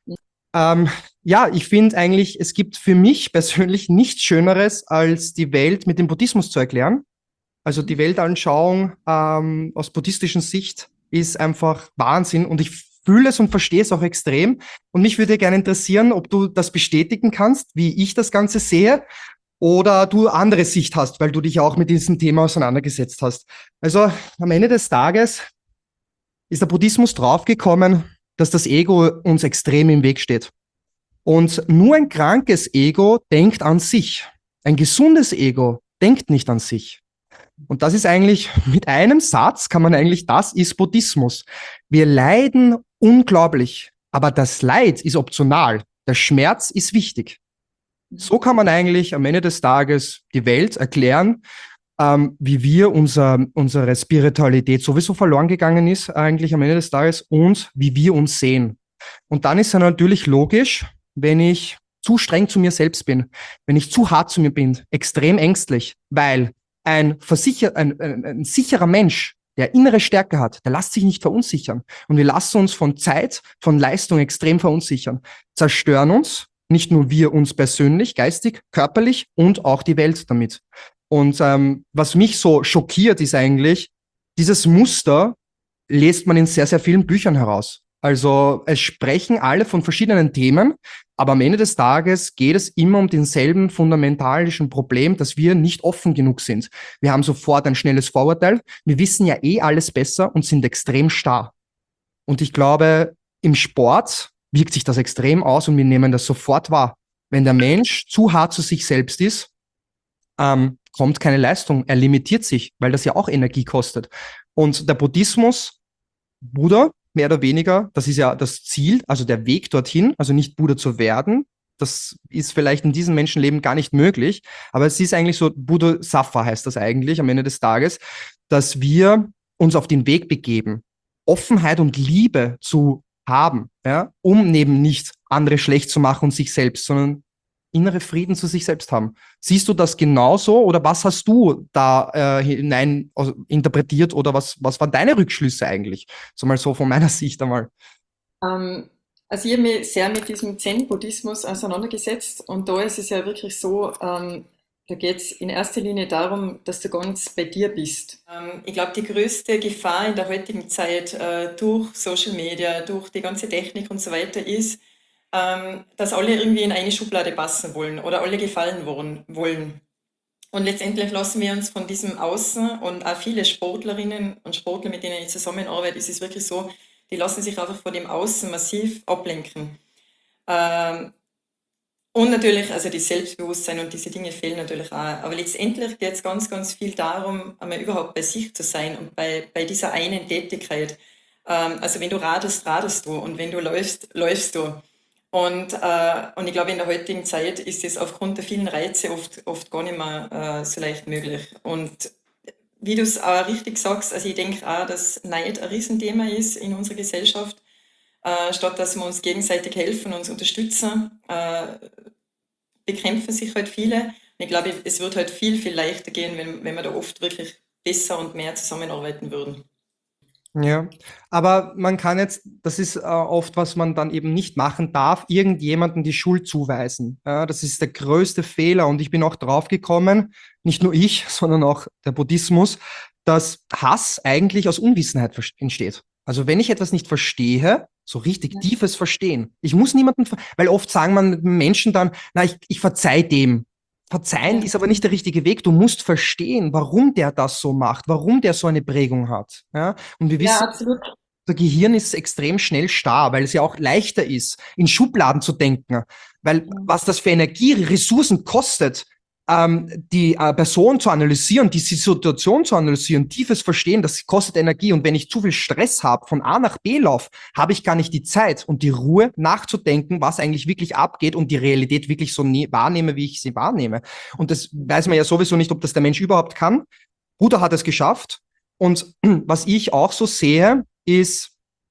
Ähm, ja, ich finde eigentlich, es gibt für mich persönlich nichts Schöneres, als die Welt mit dem Buddhismus zu erklären. Also die Weltanschauung ähm, aus buddhistischer Sicht ist einfach Wahnsinn und ich fühle es und verstehe es auch extrem. Und mich würde gerne interessieren, ob du das bestätigen kannst, wie ich das Ganze sehe, oder du andere Sicht hast, weil du dich auch mit diesem Thema auseinandergesetzt hast. Also am Ende des Tages ist der Buddhismus draufgekommen, dass das Ego uns extrem im Weg steht. Und nur ein krankes Ego denkt an sich. Ein gesundes Ego denkt nicht an sich. Und das ist eigentlich, mit einem Satz kann man eigentlich, das ist Buddhismus. Wir leiden unglaublich, aber das Leid ist optional. Der Schmerz ist wichtig. So kann man eigentlich am Ende des Tages die Welt erklären, ähm, wie wir unser, unsere Spiritualität sowieso verloren gegangen ist, eigentlich am Ende des Tages, und wie wir uns sehen. Und dann ist es natürlich logisch, wenn ich zu streng zu mir selbst bin, wenn ich zu hart zu mir bin, extrem ängstlich, weil ein, versicher, ein, ein, ein sicherer Mensch, der innere Stärke hat, der lässt sich nicht verunsichern. Und wir lassen uns von Zeit, von Leistung extrem verunsichern, zerstören uns, nicht nur wir uns persönlich, geistig, körperlich und auch die Welt damit. Und ähm, was mich so schockiert, ist eigentlich, dieses Muster lest man in sehr, sehr vielen Büchern heraus. Also es sprechen alle von verschiedenen Themen, aber am Ende des Tages geht es immer um denselben fundamentalischen Problem, dass wir nicht offen genug sind. Wir haben sofort ein schnelles Vorurteil, wir wissen ja eh alles besser und sind extrem starr. Und ich glaube, im Sport wirkt sich das extrem aus und wir nehmen das sofort wahr. Wenn der Mensch zu hart zu sich selbst ist, ähm, kommt keine Leistung, er limitiert sich, weil das ja auch Energie kostet. Und der Buddhismus, Buddha, mehr oder weniger, das ist ja das Ziel, also der Weg dorthin, also nicht Buddha zu werden. Das ist vielleicht in diesem Menschenleben gar nicht möglich, aber es ist eigentlich so, Buddha Safa heißt das eigentlich am Ende des Tages, dass wir uns auf den Weg begeben, Offenheit und Liebe zu haben, ja, um neben nicht andere schlecht zu machen und sich selbst, sondern innere Frieden zu sich selbst haben. Siehst du das genauso oder was hast du da äh, hinein also, interpretiert oder was, was waren deine Rückschlüsse eigentlich? So mal so von meiner Sicht einmal. Ähm, also ich habe mich sehr mit diesem Zen-Buddhismus auseinandergesetzt und da ist es ja wirklich so, ähm, da geht es in erster Linie darum, dass du ganz bei dir bist. Ähm, ich glaube, die größte Gefahr in der heutigen Zeit äh, durch Social Media, durch die ganze Technik und so weiter ist, ähm, dass alle irgendwie in eine Schublade passen wollen oder alle gefallen wollen. Und letztendlich lassen wir uns von diesem Außen und auch viele Sportlerinnen und Sportler, mit denen ich zusammenarbeite, ist es wirklich so, die lassen sich einfach von dem Außen massiv ablenken. Ähm, und natürlich, also das Selbstbewusstsein und diese Dinge fehlen natürlich auch. Aber letztendlich geht es ganz, ganz viel darum, einmal überhaupt bei sich zu sein und bei, bei dieser einen Tätigkeit. Ähm, also wenn du radelst, radelst du und wenn du läufst, läufst du. Und, äh, und ich glaube, in der heutigen Zeit ist es aufgrund der vielen Reize oft, oft gar nicht mehr äh, so leicht möglich. Und wie du es auch richtig sagst, also ich denke auch, dass Neid ein Riesenthema ist in unserer Gesellschaft. Äh, statt dass wir uns gegenseitig helfen, uns unterstützen, äh, bekämpfen sich halt viele. Und ich glaube, es wird halt viel, viel leichter gehen, wenn, wenn wir da oft wirklich besser und mehr zusammenarbeiten würden. Ja, aber man kann jetzt, das ist äh, oft, was man dann eben nicht machen darf, irgendjemandem die Schuld zuweisen. Ja, das ist der größte Fehler und ich bin auch drauf gekommen, nicht nur ich, sondern auch der Buddhismus, dass Hass eigentlich aus Unwissenheit vers- entsteht. Also wenn ich etwas nicht verstehe, so richtig Ja. tiefes Verstehen, ich muss niemanden, ver- weil oft sagen man Menschen dann, na, ich, ich verzeih dem. Verzeihen Ja. ist aber nicht der richtige Weg. Du musst verstehen, warum der das so macht, warum der so eine Prägung hat. Ja? Und wir Ja, wissen, absolut. unser Gehirn ist extrem schnell starr, weil es ja auch leichter ist, in Schubladen zu denken. Weil Ja. was das für Energie, Ressourcen kostet, ähm, die äh, Person zu analysieren, die Situation zu analysieren, tiefes Verstehen, das kostet Energie. Und wenn ich zu viel Stress habe, von A nach B laufe, habe ich gar nicht die Zeit und die Ruhe nachzudenken, was eigentlich wirklich abgeht und die Realität wirklich so ne- wahrnehme, wie ich sie wahrnehme. Und das weiß man ja sowieso nicht, ob das der Mensch überhaupt kann. Buddha hat es geschafft. Und was ich auch so sehe, ist,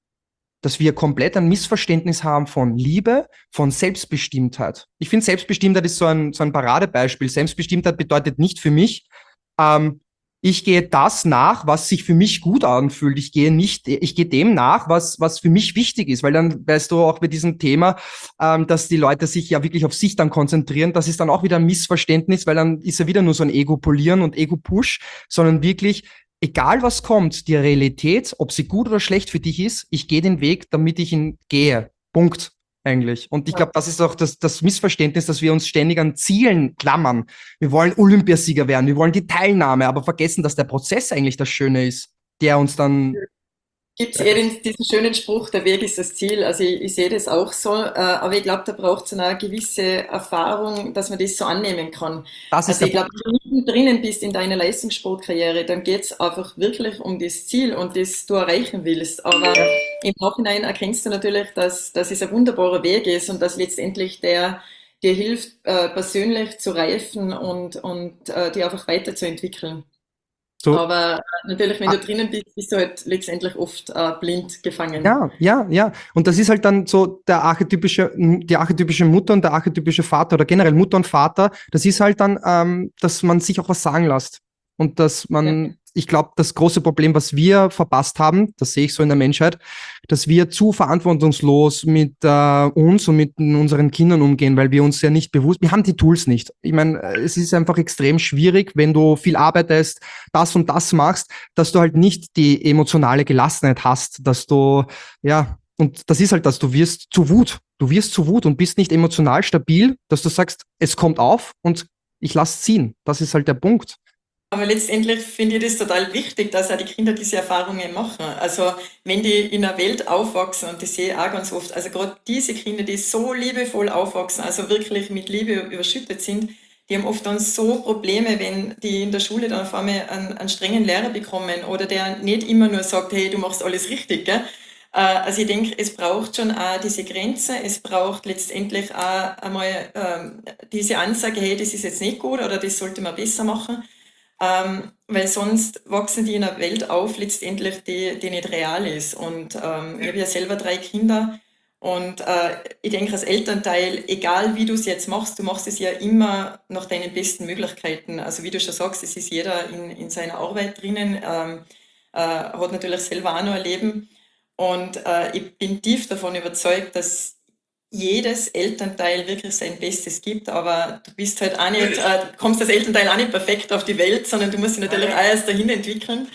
dass wir komplett ein Missverständnis haben von Liebe, von Selbstbestimmtheit. Ich finde, Selbstbestimmtheit ist so ein, so ein Paradebeispiel. Selbstbestimmtheit bedeutet nicht für mich, ähm, ich gehe das nach, was sich für mich gut anfühlt. Ich gehe nicht, ich gehe dem nach, was, was für mich wichtig ist, weil dann weißt du auch bei diesem Thema, ähm, dass die Leute sich ja wirklich auf sich dann konzentrieren. Das ist dann auch wieder ein Missverständnis, weil dann ist ja wieder nur so ein Ego-Polieren und Ego-Push, sondern wirklich, egal was kommt, die Realität, ob sie gut oder schlecht für dich ist, ich gehe den Weg, damit ich ihn gehe. Punkt. Eigentlich. Und ich glaube, das ist auch das, das Missverständnis, dass wir uns ständig an Zielen klammern. Wir wollen Olympiasieger werden, wir wollen die Teilnahme, aber vergessen, dass der Prozess eigentlich das Schöne ist, der uns dann. Gibt es eher den, diesen schönen Spruch, der Weg ist das Ziel. Also ich, ich sehe das auch so, äh, aber ich glaube, da braucht es eine gewisse Erfahrung, dass man das so annehmen kann. Das ist Also der ich glaube, wenn du mittendrin bist in deiner Leistungssportkarriere, dann geht es einfach wirklich um das Ziel und das du erreichen willst. Aber im Nachhinein erkennst du natürlich, dass, dass es ein wunderbarer Weg ist und dass letztendlich der dir hilft, äh, persönlich zu reifen und, und äh, dich einfach weiterzuentwickeln. so. Aber natürlich, wenn du drinnen bist, bist du halt letztendlich oft äh, blind gefangen. Ja, ja, ja. Und das ist halt dann so der archetypische, die archetypische Mutter und der archetypische Vater oder generell Mutter und Vater. Das ist halt dann, ähm, dass man sich auch was sagen lässt. Und dass Ja. man, ich glaube, das große Problem, was wir verpasst haben, das sehe ich so in der Menschheit, dass wir zu verantwortungslos mit äh, uns und mit unseren Kindern umgehen, weil wir uns ja nicht bewusst, wir haben die Tools nicht. Ich meine, es ist einfach extrem schwierig, wenn du viel arbeitest, das und das machst, dass du halt nicht die emotionale Gelassenheit hast, dass du, ja, und das ist halt das, du wirst zu Wut. Du wirst zu Wut und bist nicht emotional stabil, dass du sagst, es kommt auf und ich lass ziehen. Das ist halt der Punkt. Aber letztendlich finde ich das total wichtig, dass auch die Kinder diese Erfahrungen machen. Also wenn die in einer Welt aufwachsen, und das sehe ich auch ganz oft, also gerade diese Kinder, die so liebevoll aufwachsen, also wirklich mit Liebe überschüttet sind, die haben oft dann so Probleme, wenn die in der Schule dann auf einmal einen, einen strengen Lehrer bekommen oder der nicht immer nur sagt, hey, du machst alles richtig, gell? Äh, Also ich denke, es braucht schon auch diese Grenze, es braucht letztendlich auch einmal ähm, diese Ansage, hey, das ist jetzt nicht gut oder das sollte man besser machen. Ähm, weil sonst wachsen die in einer Welt auf, letztendlich, die, die nicht real ist. Und ähm, ich habe ja selber drei Kinder und äh, ich denke als Elternteil, egal wie du es jetzt machst, du machst es ja immer nach deinen besten Möglichkeiten. Also wie du schon sagst, es ist jeder in, in seiner Arbeit drinnen, ähm, äh, hat natürlich selber auch noch ein Leben. Und äh, ich bin tief davon überzeugt, dass jedes Elternteil wirklich sein Bestes gibt, aber du bist halt auch nicht, äh, du kommst als Elternteil auch nicht perfekt auf die Welt, sondern du musst dich natürlich auch erst dahin entwickeln.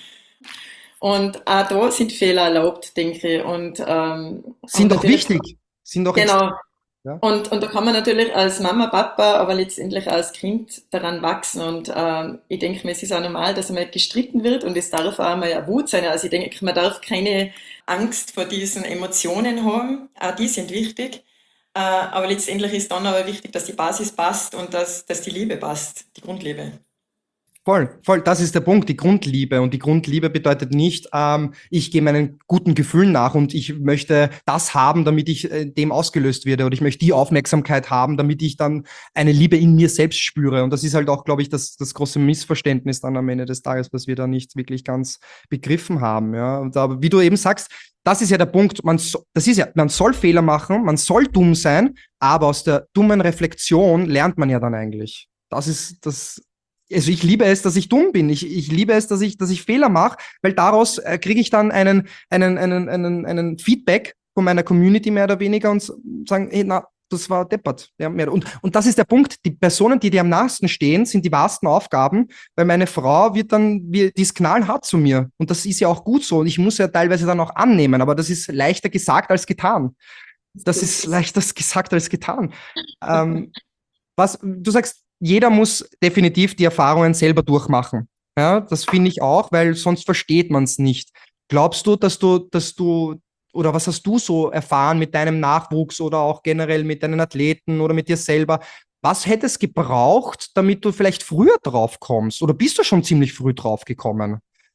Und auch da sind Fehler erlaubt, denke ich. Und, ähm, und Sind doch natürlich, wichtig. Sind doch extrem. genau. Ja. Und, und da kann man natürlich als Mama, Papa, aber letztendlich auch als Kind daran wachsen. Und ähm, ich denke mir, es ist auch normal, dass einmal gestritten wird und es darf auch mal eine Wut sein. Also ich denke, man darf keine Angst vor diesen Emotionen haben. Auch die sind wichtig. Äh, aber letztendlich ist dann aber wichtig, dass die Basis passt und dass, dass die Liebe passt, die Grundliebe. Voll, voll, das ist der Punkt, die Grundliebe. Und die Grundliebe bedeutet nicht, ähm, ich gehe meinen guten Gefühlen nach und ich möchte das haben, damit ich äh, dem ausgelöst werde. Oder ich möchte die Aufmerksamkeit haben, damit ich dann eine Liebe in mir selbst spüre. Und das ist halt auch, glaube ich, das, das große Missverständnis dann am Ende des Tages, was wir da nicht wirklich ganz begriffen haben. Ja. Und aber wie du eben sagst, das ist ja der Punkt, man so, das ist ja, man soll Fehler machen, man soll dumm sein, aber aus der dummen Reflexion lernt man ja dann eigentlich. Das ist das. also ich liebe es, dass ich dumm bin. Ich, ich liebe es, dass ich, dass ich Fehler mache, weil daraus äh, kriege ich dann einen, einen, einen, einen, einen Feedback von meiner Community mehr oder weniger und sagen, hey, na, das war deppert. Ja, mehr. Und, und das ist der Punkt, die Personen, die dir am nahesten stehen, sind die wahrsten Aufgaben, weil meine Frau wird dann, wie, die ist knallhart zu mir. Und das ist ja auch gut so. Und ich muss ja teilweise dann auch annehmen, aber das ist leichter gesagt als getan. Das ist leichter gesagt als getan. Ähm, was, du sagst, jeder muss definitiv die Erfahrungen selber durchmachen. Ja, das finde ich auch, weil sonst versteht man es nicht. Glaubst du, dass du, dass du, oder was hast du so erfahren mit deinem Nachwuchs oder auch generell mit deinen Athleten oder mit dir selber? Was hätte es gebraucht, damit du vielleicht früher drauf kommst? Oder bist du schon ziemlich früh drauf gekommen?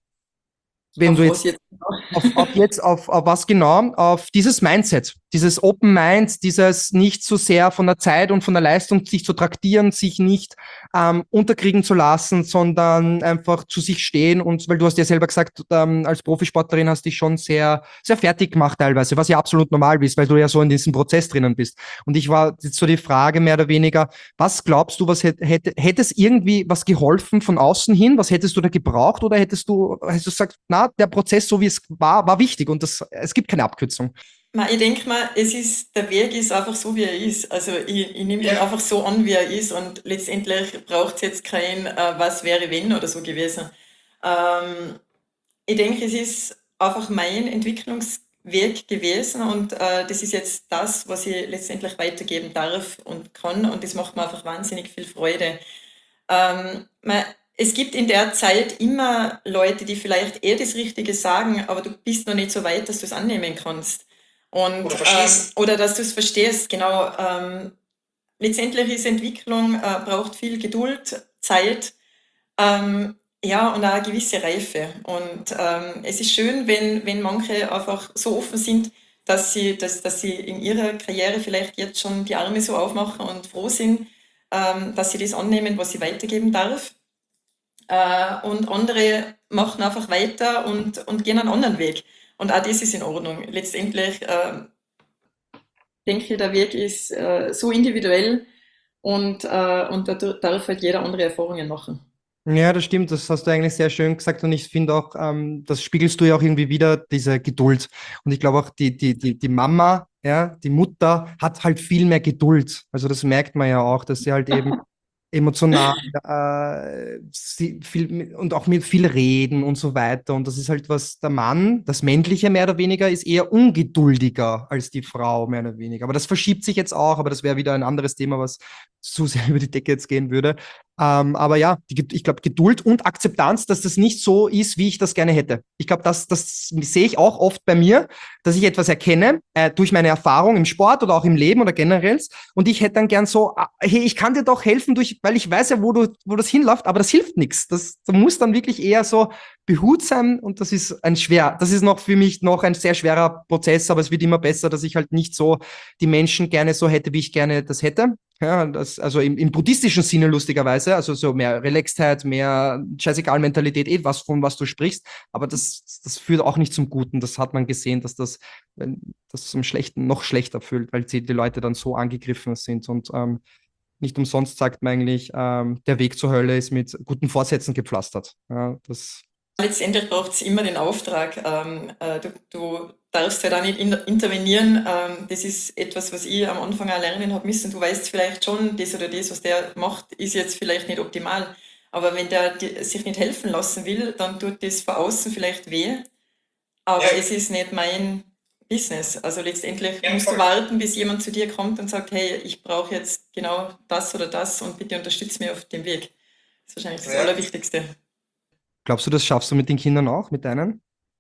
Wenn du Auf was jetzt jetzt? auf, auf jetzt, auf, auf was genau? Auf dieses Mindset, dieses Open Mind, dieses nicht so sehr von der Zeit und von der Leistung sich zu traktieren, sich nicht ähm, unterkriegen zu lassen, sondern einfach zu sich stehen und, weil du hast ja selber gesagt, ähm, als Profisportlerin hast dich schon sehr, sehr fertig gemacht teilweise, was ja absolut normal ist, weil du ja so in diesem Prozess drinnen bist. Und ich war jetzt so die Frage mehr oder weniger, was glaubst du, was hätte, hätte, hätte es irgendwie was geholfen von außen hin? Was hättest du da gebraucht oder hättest du, hättest du gesagt, na, der Prozess, so wie es war, war wichtig und das, es gibt keine Abkürzung. Ma, ich denke mal, es ist, der Weg ist einfach so, wie er ist. Also ich, ich nehme den Ja. einfach so an, wie er ist und letztendlich braucht es jetzt kein äh, was wäre wenn oder so gewesen. Ähm, ich denke, es ist einfach mein Entwicklungsweg gewesen und äh, das ist jetzt das, was ich letztendlich weitergeben darf und kann und das macht mir einfach wahnsinnig viel Freude. Ähm, man, es gibt in der Zeit immer Leute, die vielleicht eher das Richtige sagen, aber du bist noch nicht so weit, dass du es annehmen kannst. Und, Oder ähm, verstehst. oder dass du es verstehst, genau. Ähm, letztendlich ist Entwicklung, äh, braucht viel Geduld, Zeit, ähm, ja, und auch eine gewisse Reife. Und ähm, es ist schön, wenn, wenn manche einfach so offen sind, dass sie, dass, dass sie in ihrer Karriere vielleicht jetzt schon die Arme so aufmachen und froh sind, ähm, dass sie das annehmen, was sie weitergeben darf. Äh, und andere machen einfach weiter und, und gehen einen anderen Weg. Und auch das ist in Ordnung. Letztendlich äh, denke ich, der Weg ist äh, so individuell und, äh, und da darf halt jeder andere Erfahrungen machen. Ja, das stimmt, das hast du eigentlich sehr schön gesagt und ich finde auch, ähm, das spiegelst du ja auch irgendwie wieder, diese Geduld. Und ich glaube auch, die, die, die, die Mama, ja, die Mutter hat halt viel mehr Geduld. Also das merkt man ja auch, dass sie halt eben emotional äh, sie viel und auch mit viel reden und so weiter. Und das ist halt was, der Mann, das Männliche mehr oder weniger, ist eher ungeduldiger als die Frau mehr oder weniger. Aber das verschiebt sich jetzt auch, aber das wäre wieder ein anderes Thema, was zu sehr über die Decke jetzt gehen würde. Ähm, aber ja, die, ich glaube, Geduld und Akzeptanz, dass das nicht so ist, wie ich das gerne hätte. Ich glaube, das, das sehe ich auch oft bei mir, dass ich etwas erkenne, äh, durch meine Erfahrung im Sport oder auch im Leben oder generell. Und ich hätte dann gern so, ah, hey, ich kann dir doch helfen, durch, weil ich weiß ja, wo, du, wo das hinläuft, aber das hilft nichts. Das, das muss dann wirklich eher so behutsam und das ist ein schwer, das ist noch für mich noch ein sehr schwerer Prozess, aber es wird immer besser, dass ich halt nicht so die Menschen gerne so hätte, wie ich gerne das hätte. Ja, das, also im, im buddhistischen Sinne lustigerweise, also so mehr Relaxedheit, mehr Scheißegal-Mentalität, eh was, von was du sprichst, aber das, das führt auch nicht zum Guten. Das hat man gesehen, dass das, wenn, das zum Schlechten noch schlechter fühlt, weil die, die Leute dann so angegriffen sind und ähm, nicht umsonst sagt man eigentlich, ähm, der Weg zur Hölle ist mit guten Vorsätzen gepflastert. Ja, das Letztendlich braucht es immer den Auftrag. Ähm, äh, du, du darfst ja da nicht in, intervenieren. Ähm, das ist etwas, was ich am Anfang auch lernen habe müssen. Du weißt vielleicht schon, das oder das, was der macht, ist jetzt vielleicht nicht optimal. Aber wenn der die, sich nicht helfen lassen will, dann tut das von außen vielleicht weh. Aber Ja. es ist nicht mein Business. Also letztendlich Ja, musst voll. du warten, bis jemand zu dir kommt und sagt, hey, ich brauche jetzt genau das oder das und bitte unterstütze mich auf dem Weg. Das ist wahrscheinlich das Ja. Allerwichtigste. glaubst du, das schaffst du mit den Kindern auch, mit deinen?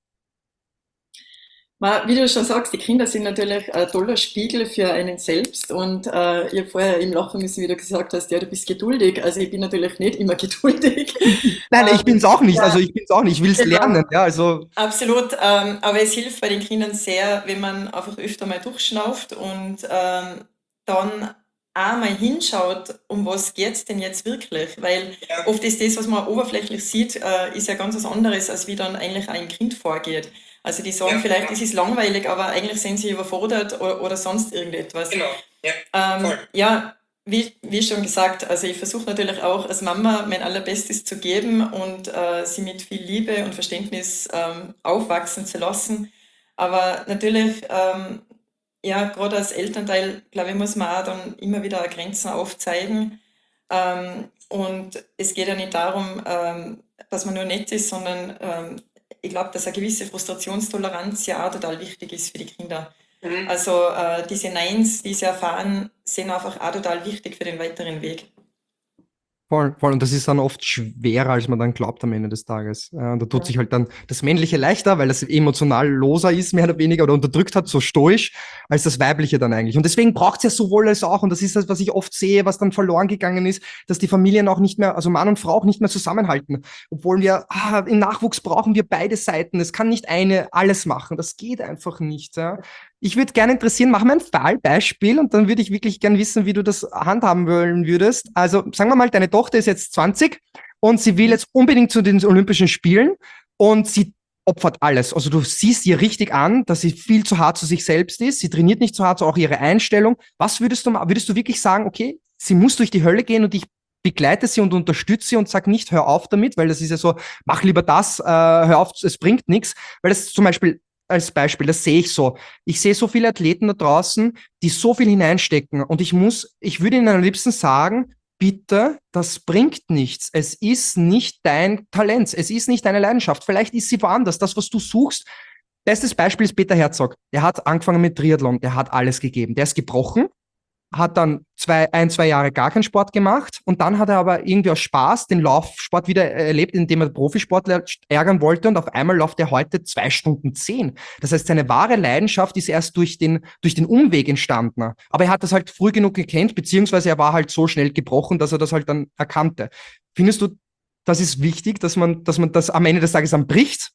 Ma, wie du schon sagst, die Kinder sind natürlich ein toller Spiegel für einen selbst und äh, ich habe vorher eben lachen müssen, wie du gesagt hast, ja, du bist geduldig. Also ich bin natürlich nicht immer geduldig. Nein, ich Ähm, bin's auch nicht. ja, Also ich bin's auch nicht. Ich will's genau. lernen. Ja, also Absolut, ähm, aber es hilft bei den Kindern sehr, wenn man einfach öfter mal durchschnauft und ähm, dann auch mal hinschaut, um was geht's denn jetzt wirklich? Weil Ja. oft ist das, was man oberflächlich sieht, äh, ist ja ganz was anderes, als wie dann eigentlich ein Kind vorgeht. Also die sagen Ja, vielleicht, ja. es ist langweilig, aber eigentlich sind sie überfordert oder, oder sonst irgendetwas. Genau. Ja. Ähm, Voll. ja, wie, wie schon gesagt, also ich versuche natürlich auch als Mama mein Allerbestes zu geben und äh, sie mit viel Liebe und Verständnis ähm, aufwachsen zu lassen. Aber natürlich, ähm, ja, gerade als Elternteil, glaube ich, muss man auch dann immer wieder Grenzen aufzeigen. Ähm, und es geht ja nicht darum, ähm, dass man nur nett ist, sondern ähm, ich glaube, dass eine gewisse Frustrationstoleranz ja auch total wichtig ist für die Kinder. Mhm. Also äh, diese Neins, die sie erfahren, sind einfach auch total wichtig für den weiteren Weg. Voll, voll. Und das ist dann oft schwerer, als man dann glaubt am Ende des Tages. Äh, und da tut sich halt dann das Männliche leichter, weil das emotional loser ist, mehr oder weniger, oder unterdrückt hat, so stoisch, als das Weibliche dann eigentlich. Und deswegen braucht es ja sowohl als auch, und das ist das, was ich oft sehe, was dann verloren gegangen ist, dass die Familien auch nicht mehr, also Mann und Frau auch nicht mehr zusammenhalten. Obwohl wir, ah, im Nachwuchs brauchen wir beide Seiten. Es kann nicht eine alles machen. Das geht einfach nicht. Ja. Ich würde gerne interessieren, mach mal ein Fallbeispiel und dann würde ich wirklich gerne wissen, wie du das handhaben wollen würdest. Also sagen wir mal, deine Tochter ist jetzt zwanzig und sie will jetzt unbedingt zu den Olympischen Spielen und sie opfert alles. Also du siehst ihr richtig an, dass sie viel zu hart zu sich selbst ist. Sie trainiert nicht zu hart, so auch ihre Einstellung. Was würdest du machen? Würdest du wirklich sagen, okay, sie muss durch die Hölle gehen und ich begleite sie und unterstütze sie und sag nicht, hör auf damit, weil das ist ja so, mach lieber das, äh, hör auf, es bringt nichts. Weil das zum Beispiel als Beispiel, das sehe ich so. Ich sehe so viele Athleten da draußen, die so viel hineinstecken und ich muss, ich würde ihnen am liebsten sagen, bitte, das bringt nichts. Es ist nicht dein Talent, es ist nicht deine Leidenschaft. Vielleicht ist sie woanders. Das, was du suchst. Bestes Beispiel ist Peter Herzog. Der hat angefangen mit Triathlon, der hat alles gegeben. Der ist gebrochen, hat dann zwei, ein, zwei Jahre gar keinen Sport gemacht und dann hat er aber irgendwie aus Spaß den Laufsport wieder erlebt, indem er Profisportler ärgern wollte und auf einmal läuft er heute zwei Stunden zehn. Das heißt, seine wahre Leidenschaft ist erst durch den, durch den Umweg entstanden. Aber er hat das halt früh genug gekannt, beziehungsweise er war halt so schnell gebrochen, dass er das halt dann erkannte. Findest du, das ist wichtig, dass man, dass man das am Ende des Tages dann bricht?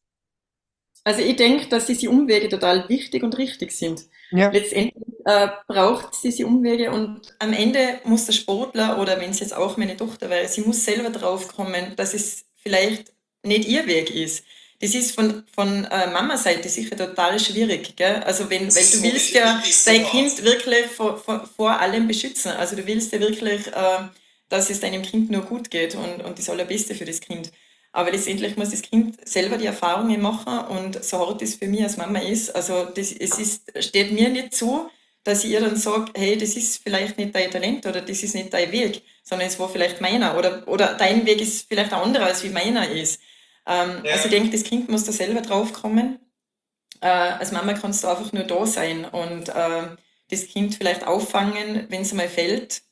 Also ich denke, dass diese Umwege total wichtig und richtig sind. Ja. Letztendlich äh, braucht es diese Umwege und am Ende muss der Sportler oder wenn es jetzt auch meine Tochter wäre, sie muss selber draufkommen, dass es vielleicht nicht ihr Weg ist. Das ist von, von äh, Mama-Seite sicher total schwierig. Gell? Also wenn, weil du willst ja dein Kind wirklich vor, vor, vor allem beschützen. Also du willst ja wirklich, äh, dass es deinem Kind nur gut geht und, und das Allerbeste für das Kind. Aber letztendlich muss das Kind selber die Erfahrungen machen und so hart es für mich als Mama ist, also das, es ist, steht mir nicht zu, dass ich ihr dann sage, hey, das ist vielleicht nicht dein Talent oder das ist nicht dein Weg, sondern es war vielleicht meiner oder, oder dein Weg ist vielleicht ein anderer, als wie meiner ist. Ähm, ja. Also ich denke, das Kind muss da selber drauf kommen. Äh, als Mama kannst du einfach nur da sein und äh, das Kind vielleicht auffangen, wenn es mal fällt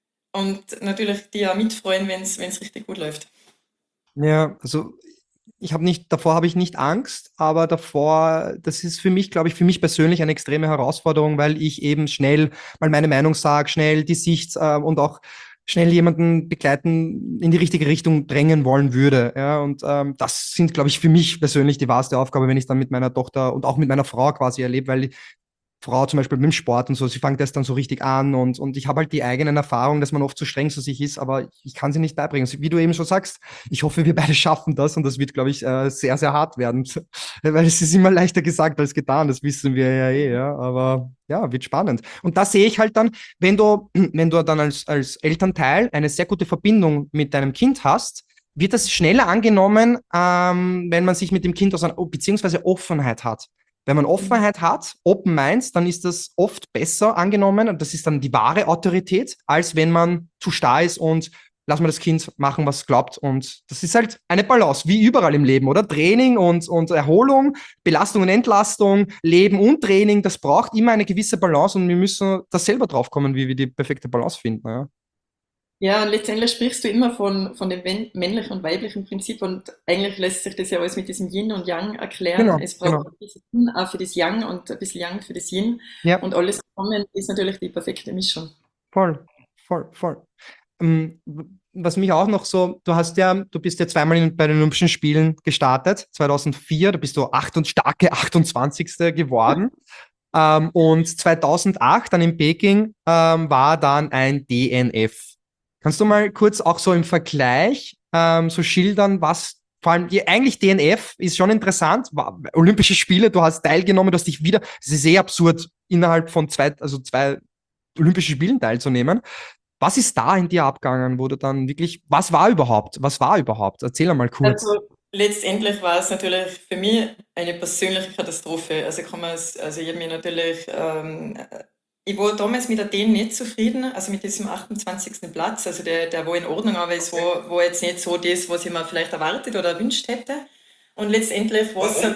und natürlich die auch mitfreuen, wenn es richtig gut läuft. Ja, also ich habe nicht, davor habe ich nicht Angst, aber davor, das ist für mich, glaube ich, für mich persönlich eine extreme Herausforderung, weil ich eben schnell mal meine Meinung sage, schnell die Sicht äh, und auch schnell jemanden begleiten, in die richtige Richtung drängen wollen würde. Ja, und ähm, das sind, glaube ich, für mich persönlich die wahrste Aufgabe, wenn ich dann mit meiner Tochter und auch mit meiner Frau quasi erlebe, weil Frau zum Beispiel mit dem Sport und so, sie fängt erst dann so richtig an und, und ich habe halt die eigenen Erfahrungen, dass man oft zu streng zu sich ist, aber ich kann sie nicht beibringen. Wie du eben schon sagst, ich hoffe, wir beide schaffen das und das wird, glaube ich, äh, sehr, sehr hart werden, weil es ist immer leichter gesagt als getan, das wissen wir ja eh, ja, aber ja, wird spannend. Und da sehe ich halt dann, wenn du, wenn du dann als, als Elternteil eine sehr gute Verbindung mit deinem Kind hast, wird das schneller angenommen, ähm, wenn man sich mit dem Kind auseinander, beziehungsweise Offenheit hat. Wenn man Offenheit hat, Open Minds, dann ist das oft besser angenommen und das ist dann die wahre Autorität, als wenn man zu starr ist und lass mal das Kind machen, was es glaubt. Und das ist halt eine Balance, wie überall im Leben, oder? Training und, und Erholung, Belastung und Entlastung, Leben und Training, das braucht immer eine gewisse Balance und wir müssen da selber drauf kommen, wie wir die perfekte Balance finden. Ja. Ja, und letztendlich sprichst du immer von, von dem männlichen und weiblichen Prinzip und eigentlich lässt sich das ja alles mit diesem Yin und Yang erklären. Genau, Es braucht genau. ein bisschen Yin auch für das Yang und ein bisschen Yang für das Yin Ja, und alles zusammen ist natürlich die perfekte Mischung. voll, voll, voll. Ähm, Was mich auch noch so, du hast ja, du bist ja zweimal in, bei den Olympischen Spielen gestartet, zweitausendvier, da bist du acht und starke achtundzwanzigste geworden. Ähm, und zweitausendacht dann in Peking ähm, war dann ein D N F. Kannst du mal kurz auch so im Vergleich ähm, so schildern, was vor allem, die, eigentlich D N F ist schon interessant, war, Olympische Spiele, du hast teilgenommen, du hast dich wieder, es ist sehr absurd, innerhalb von zwei, also zwei Olympischen Spielen teilzunehmen. Was ist da in dir abgegangen, wo du dann wirklich, was war überhaupt? Was war überhaupt? Erzähl einmal kurz. Also letztendlich war es natürlich für mich eine persönliche Katastrophe. Also kann man es, also ich habe mich natürlich, ähm, ich war damals mit Athen nicht zufrieden, also mit diesem achtundzwanzigsten Platz. Also der, der war in Ordnung, aber es war, war jetzt nicht so das, was ich mir vielleicht erwartet oder erwünscht hätte. Und letztendlich war es,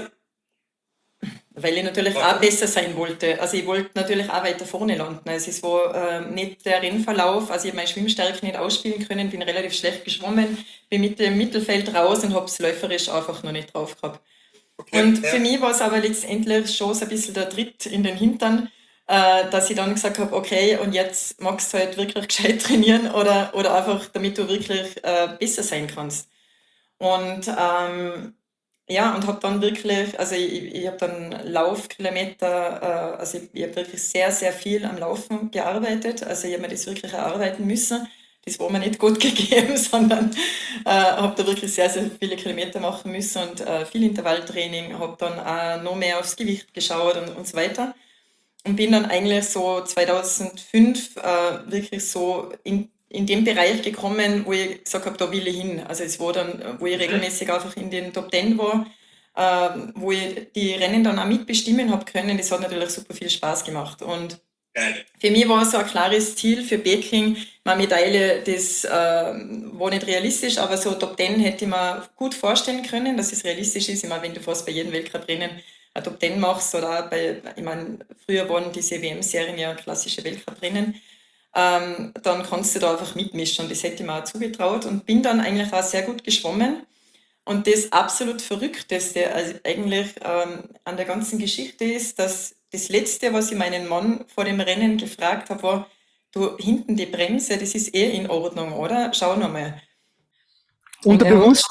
weil ich natürlich auch besser sein wollte. Also ich wollte natürlich auch weiter vorne landen. Also es war äh, nicht der Rennverlauf, also ich habe meine Schwimmstärke nicht ausspielen können, bin relativ schlecht geschwommen, bin mit dem Mittelfeld raus und habe es läuferisch einfach noch nicht drauf gehabt. Okay, und ja. Für mich war es aber letztendlich schon so ein bisschen der Tritt in den Hintern, äh, dass ich dann gesagt habe, okay, und jetzt magst du halt wirklich gescheit trainieren oder, oder einfach, damit du wirklich äh, besser sein kannst. Und ähm, ja, und habe dann wirklich, also ich, ich habe dann Laufkilometer, äh, also ich, ich habe wirklich sehr, sehr viel am Laufen gearbeitet. Also ich habe mir das wirklich erarbeiten müssen. Das war mir nicht gut gegeben, sondern äh, habe da wirklich sehr, sehr viele Kilometer machen müssen und äh, viel Intervalltraining, habe dann auch noch mehr aufs Gewicht geschaut und, und so weiter. Und bin dann eigentlich so zweitausendfünf äh, wirklich so in in dem Bereich gekommen, wo ich gesagt habe, da will ich hin. Also es war dann, wo ich regelmäßig einfach in den Top Ten war, äh, wo ich die Rennen dann auch mitbestimmen habe können. Das hat natürlich super viel Spaß gemacht. Und für mich war so ein klares Ziel für Peking, meine Medaille, das äh, war nicht realistisch, aber so Top Ten hätte ich mir gut vorstellen können, dass es realistisch ist. Ich meine, wenn du fast bei jedem Weltcuprennen ein Top Ten machst oder auch bei, ich meine, früher waren diese W M-Serien ja klassische Weltcuprennen, Ähm, dann kannst du da einfach mitmischen und das hätte ich mir auch zugetraut und bin dann eigentlich auch sehr gut geschwommen. Und das absolut Verrückteste also eigentlich ähm, an der ganzen Geschichte ist, dass das Letzte, was ich meinen Mann vor dem Rennen gefragt habe, war, du, hinten die Bremse, das ist eh in Ordnung, oder? Schau nochmal. Unterbewusst?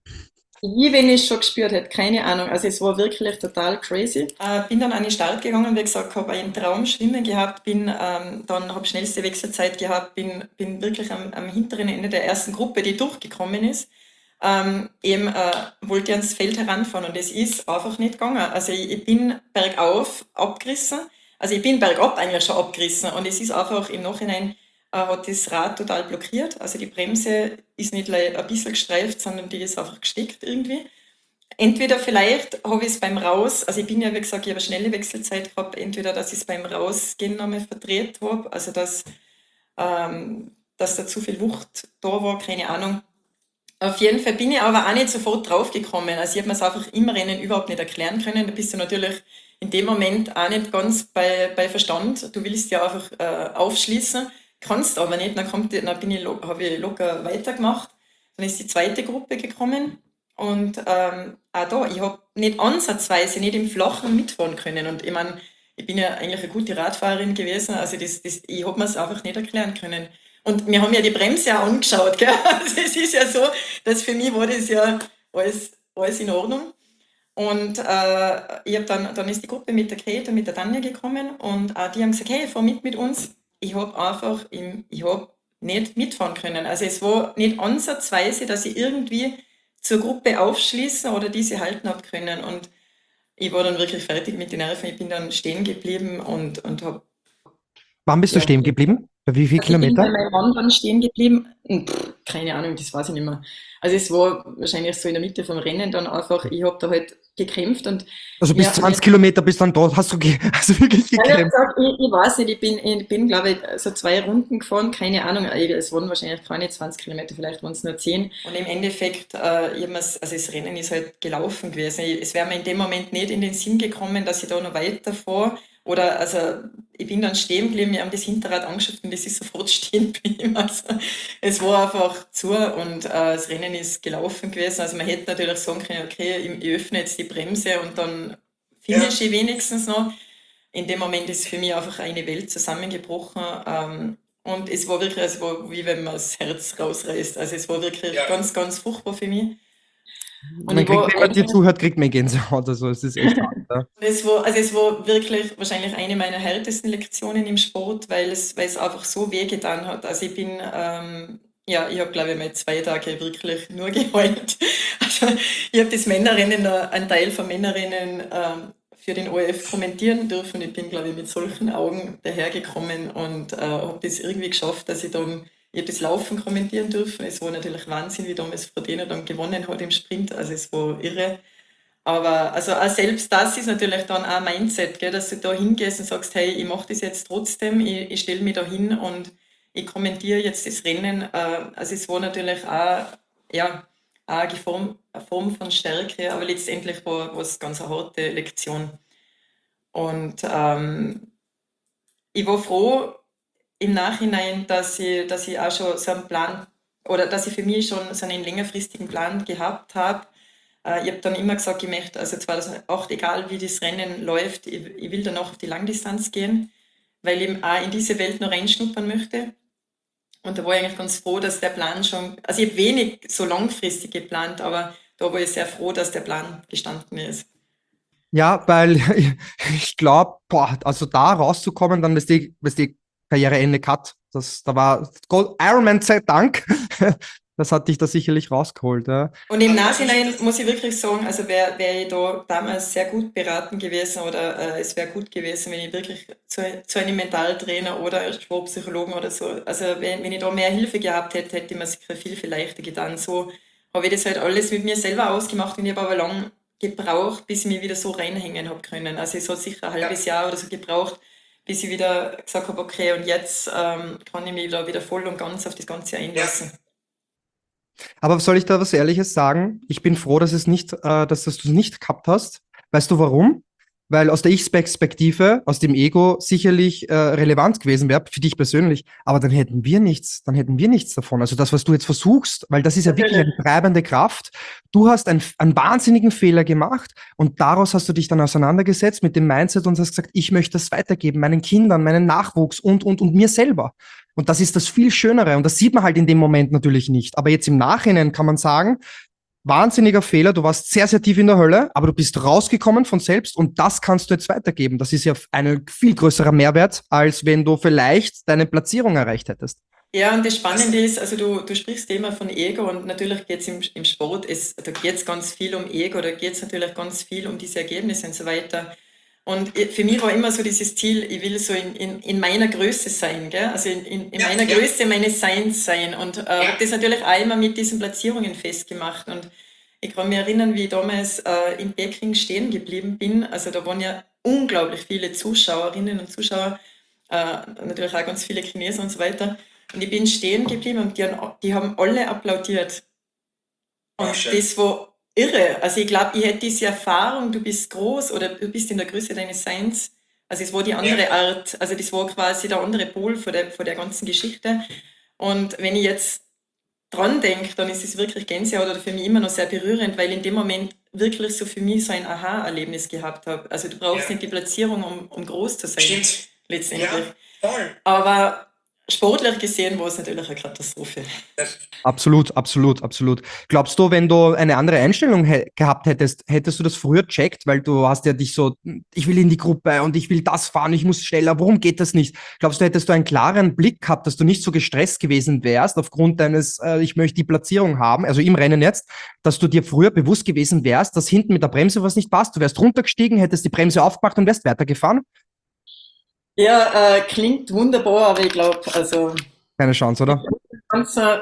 Wie wenn ich es schon gespürt hätte, keine Ahnung. Also es war wirklich total crazy. Äh, bin dann an den Start gegangen, wie gesagt, habe einen Traum Schwimmen gehabt, bin ähm, dann habe schnellste Wechselzeit gehabt, bin, bin wirklich am, am hinteren Ende der ersten Gruppe, die durchgekommen ist. Ähm, eben äh, wollte ich ans Feld heranfahren und es ist einfach nicht gegangen. Also ich, ich bin bergauf abgerissen, also ich bin bergab eigentlich schon abgerissen und es ist einfach im Nachhinein äh, hat das Rad total blockiert. Also die Bremse ist nicht ein bisschen gestreift, sondern die ist einfach gesteckt irgendwie. Entweder vielleicht habe ich es beim Raus, also ich bin ja wie gesagt, ich habe eine schnelle Wechselzeit gehabt, entweder dass ich es beim Rausgehen nochmal verdreht habe, also dass, ähm, dass da zu viel Wucht da war, keine Ahnung. Auf jeden Fall bin ich aber auch nicht sofort draufgekommen. Also ich habe mir es einfach im Rennen überhaupt nicht erklären können. Da bist du natürlich in dem Moment auch nicht ganz bei, bei Verstand. Du willst ja einfach äh, aufschließen, kannst aber nicht. Dann, kommt, dann bin ich, habe ich locker weitergemacht. Dann ist die zweite Gruppe gekommen. Und ähm, auch da, ich habe nicht ansatzweise, nicht im Flachen mitfahren können. Und ich meine, ich bin ja eigentlich eine gute Radfahrerin gewesen. Also das, das, ich habe mir es einfach nicht erklären können. Und wir haben ja die Bremse auch angeschaut, gell? Also es ist ja so, dass für mich war das ja alles, alles in Ordnung. Und äh, ich hab dann, dann ist die Gruppe mit der Kate und mit der Tanja gekommen und auch die haben gesagt, hey, fahr mit mit uns. Ich habe einfach, im, ich habe nicht mitfahren können. Also es war nicht ansatzweise, dass ich irgendwie zur Gruppe aufschließen oder diese halten habe können. Und ich war dann wirklich fertig mit den Nerven. Ich bin dann stehen geblieben und, und habe... Wann bist du Ja. stehen geblieben? Bei wie viel Also ich bin Kilometer? bei meinem Mann dann stehen geblieben. Pff, keine Ahnung, das weiß ich nicht mehr. Also es war wahrscheinlich so in der Mitte vom Rennen dann einfach, ich habe da halt gekämpft und Also bis ja, zwanzig jetzt- Kilometer bis dann dort hast du, ge hast du wirklich ja, ich, hab gekämpft. gesagt, ich, ich weiß nicht, ich bin, ich bin glaube ich, so zwei Runden gefahren, keine Ahnung, es waren wahrscheinlich keine zwanzig Kilometer, vielleicht waren es nur zehn. Und im Endeffekt, äh, ich hab mir's- also das Rennen ist halt gelaufen gewesen. Ich, es wäre mir in dem Moment nicht in den Sinn gekommen, dass ich da noch weiter fahre. Oder, also, ich bin dann stehen geblieben, wir haben das Hinterrad angeschaut und das ist sofort stehen geblieben. Also, es war einfach zu und äh, das Rennen ist gelaufen gewesen. Also, man hätte natürlich sagen können, okay, ich, ich öffne jetzt die Bremse und dann finish ich wenigstens noch. In dem Moment ist für mich einfach eine Welt zusammengebrochen. Ähm, und es war wirklich, es war wie wenn man das Herz rausreißt. Also, es war wirklich Ja. ganz, ganz furchtbar für mich. Und Man ich kriegt, war wenn man dir eigentlich- zuhört, kriegt man Gänsehaut. Also es ist echt hart. Ja. Es war, also es war wirklich wahrscheinlich eine meiner härtesten Lektionen im Sport, weil es, weil es einfach so wehgetan hat. Also ich bin, ähm, ja, ich habe glaube ich mal zwei Tage wirklich nur geheult. Also ich habe das Männerrennen, noch- einen Teil von Männerrennen ähm, für den O R F kommentieren dürfen. Ich bin, glaube ich, mit solchen Augen dahergekommen und äh, habe das irgendwie geschafft, dass ich dann ich hab das Laufen kommentieren dürfen. Es war natürlich Wahnsinn, wie damals Frodeno dann gewonnen hat im Sprint. Also es war irre. Aber also auch selbst das ist natürlich dann auch ein Mindset, gell, dass du da hingehst und sagst, hey, ich mache das jetzt trotzdem, ich, ich stelle mich da hin und ich kommentiere jetzt das Rennen. Äh, also es war natürlich auch, ja, auch eine Form, eine Form von Stärke, aber letztendlich war es ganz eine harte Lektion. Und ähm, ich war froh im Nachhinein, dass ich, dass ich auch schon so einen Plan oder dass ich für mich schon so einen längerfristigen Plan gehabt habe. Äh, ich habe dann immer gesagt, ich möchte, also zweitausendacht, egal wie das Rennen läuft, ich, ich will danach auf die Langdistanz gehen, weil ich auch in diese Welt noch reinschnuppern möchte. Und da war ich eigentlich ganz froh, dass der Plan schon, also ich habe wenig so langfristig geplant, aber da war ich sehr froh, dass der Plan gestanden ist. Ja, weil ich glaube, boah, also da rauszukommen, dann ist die, ist die Karriereende Cut. Das, da war Gold, Ironman sei Dank. Das hat dich da sicherlich rausgeholt. Ja. Und im Nachhinein muss ich wirklich sagen, also wäre wär ich da damals sehr gut beraten gewesen oder äh, es wäre gut gewesen, wenn ich wirklich zu, zu einem Mentaltrainer oder Sportpsychologen oder so, also wenn, wenn ich da mehr Hilfe gehabt hätte, hätte ich mir sicher viel, viel leichter getan. So habe ich das halt alles mit mir selber ausgemacht und ich habe aber lang gebraucht, bis ich mich wieder so reinhängen habe können. Also es hat sicher ein halbes Jahr oder so gebraucht, bis ich wieder gesagt habe, okay, und jetzt ähm, kann ich mich da wieder voll und ganz auf das Ganze einlassen. Aber soll ich da was Ehrliches sagen? Ich bin froh, dass es nicht, äh, dass, dass du es nicht gehabt hast. Weißt du warum? Weil aus der Ich-Perspektive, aus dem Ego sicherlich äh, relevant gewesen wäre für dich persönlich, aber dann hätten wir nichts, dann hätten wir nichts davon. Also das, was du jetzt versuchst, weil das ist ja wirklich eine treibende Kraft. Du hast ein, einen wahnsinnigen Fehler gemacht und daraus hast du dich dann auseinandergesetzt mit dem Mindset und hast gesagt, ich möchte das weitergeben, meinen Kindern, meinen Nachwuchs und, und, und mir selber. Und das ist das viel Schönere und das sieht man halt in dem Moment natürlich nicht. Aber jetzt im Nachhinein kann man sagen, wahnsinniger Fehler, du warst sehr, sehr tief in der Hölle, aber du bist rausgekommen von selbst und das kannst du jetzt weitergeben. Das ist ja ein viel größerer Mehrwert, als wenn du vielleicht deine Platzierung erreicht hättest. Ja, und das Spannende ist, also du, du sprichst immer von Ego und natürlich geht es im, im Sport, es, da geht es ganz viel um Ego, da geht es natürlich ganz viel um diese Ergebnisse und so weiter. Und für mich war immer so dieses Ziel, ich will so in, in, in meiner Größe sein, gell? Also in, in, in ja, meiner ja. Größe meines Seins sein. Und äh, ja. habe das natürlich auch immer mit diesen Platzierungen festgemacht. Und ich kann mich erinnern, wie ich damals äh, in Peking stehen geblieben bin. Also da waren ja unglaublich viele Zuschauerinnen und Zuschauer, äh, natürlich auch ganz viele Chinesen und so weiter. Und ich bin stehen geblieben und die, die haben alle applaudiert. Und Ach, das war irre. Also ich glaube, ich hätte diese Erfahrung, du bist groß oder du bist in der Größe deines Seins. Also es war die andere ja. Art, also das war quasi der andere Pol von der, von der ganzen Geschichte. Und wenn ich jetzt dran denke, dann ist es wirklich Gänsehaut oder für mich immer noch sehr berührend, weil in dem Moment wirklich so für mich so ein Aha-Erlebnis gehabt habe. Also du brauchst ja. nicht die Platzierung, um, um groß zu sein, Stimmt. letztendlich. Ja, voll. Aber sportlich gesehen war es natürlich eine Katastrophe. Absolut, absolut, absolut. Glaubst du, wenn du eine andere Einstellung he- gehabt hättest, hättest du das früher checkt, weil du hast ja dich so, ich will in die Gruppe und ich will das fahren, ich muss schneller, warum geht das nicht? Glaubst du, hättest du einen klaren Blick gehabt, dass du nicht so gestresst gewesen wärst aufgrund deines, äh, ich möchte die Platzierung haben, also im Rennen jetzt, dass du dir früher bewusst gewesen wärst, dass hinten mit der Bremse was nicht passt, du wärst runtergestiegen, hättest die Bremse aufgemacht und wärst weitergefahren? Ja, äh, klingt wunderbar, aber ich glaube, also keine Chance, oder? Ganz, äh,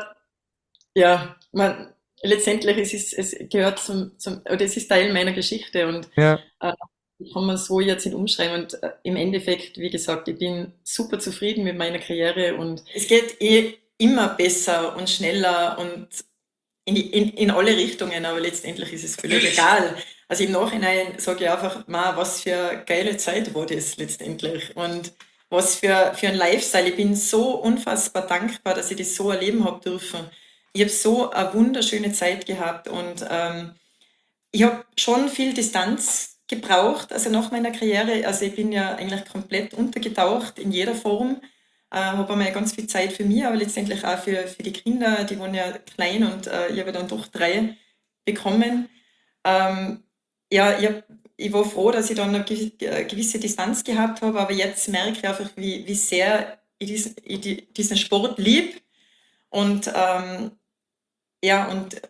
ja, man, letztendlich ist es, es gehört zum, zum, oder es ist Teil meiner Geschichte und ja. äh, ich kann man so jetzt nicht umschreiben und äh, im Endeffekt, wie gesagt, ich bin super zufrieden mit meiner Karriere und es geht eh immer besser und schneller und in, die, in, in alle Richtungen, aber letztendlich ist es völlig egal. Also im Nachhinein sage ich einfach, ma, was für eine geile Zeit war das letztendlich und was für, für ein Lifestyle. Ich bin so unfassbar dankbar, dass ich das so erleben habe dürfen. Ich habe so eine wunderschöne Zeit gehabt und ähm, ich habe schon viel Distanz gebraucht, also nach meiner Karriere. Also ich bin ja eigentlich komplett untergetaucht in jeder Form. Äh, habe einmal ganz viel Zeit für mich, aber letztendlich auch für, für die Kinder, die waren ja klein und äh, ich habe dann doch drei bekommen. Ähm, ja, ich, hab, ich war froh, dass ich dann eine gewisse Distanz gehabt habe, aber jetzt merke ich einfach, wie, wie sehr ich diesen, ich diesen Sport liebe. Und ähm, ja, und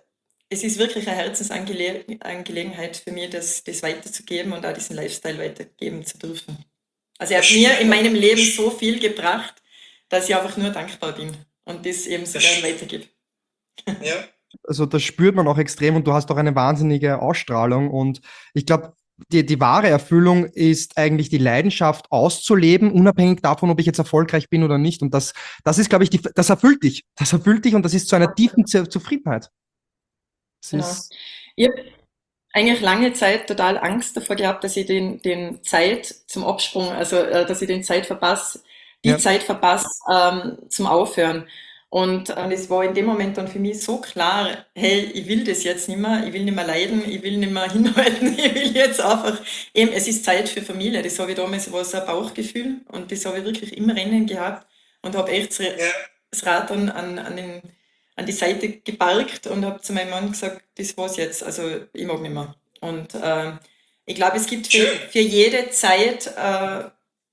es ist wirklich eine Herzensangelegenheit für mich, das, das weiterzugeben und auch diesen Lifestyle weitergeben zu dürfen. Also er hat mir in meinem Leben so viel gebracht, dass ich einfach nur dankbar bin und das eben so gerne weitergebe. Ja. Also das spürt man auch extrem und du hast auch eine wahnsinnige Ausstrahlung und ich glaube, die, die wahre Erfüllung ist eigentlich die Leidenschaft auszuleben, unabhängig davon, ob ich jetzt erfolgreich bin oder nicht. Und das, das ist, glaube ich, die, das erfüllt dich. Das erfüllt dich und das ist zu einer tiefen Z- Zufriedenheit. Das Genau. ist, Ich habe eigentlich lange Zeit total Angst davor gehabt, dass ich den, den Zeit zum Absprung, also äh, dass ich den Zeit verpasse, die ja. Zeit verpasse ähm, zum Aufhören. Und ähm, es war in dem Moment dann für mich so klar, hey, ich will das jetzt nicht mehr, ich will nicht mehr leiden, ich will nicht mehr hinhalten, ich will jetzt einfach, eben, es ist Zeit für Familie. Das habe ich damals, war so ein Bauchgefühl und das habe ich wirklich im Rennen gehabt und habe echt das, Ja. das Rad an, an, an, den, an die Seite geparkt und habe zu meinem Mann gesagt, das war's jetzt, also ich mag nicht mehr. Und äh, ich glaube, es gibt für, Schön. für jede Zeit äh,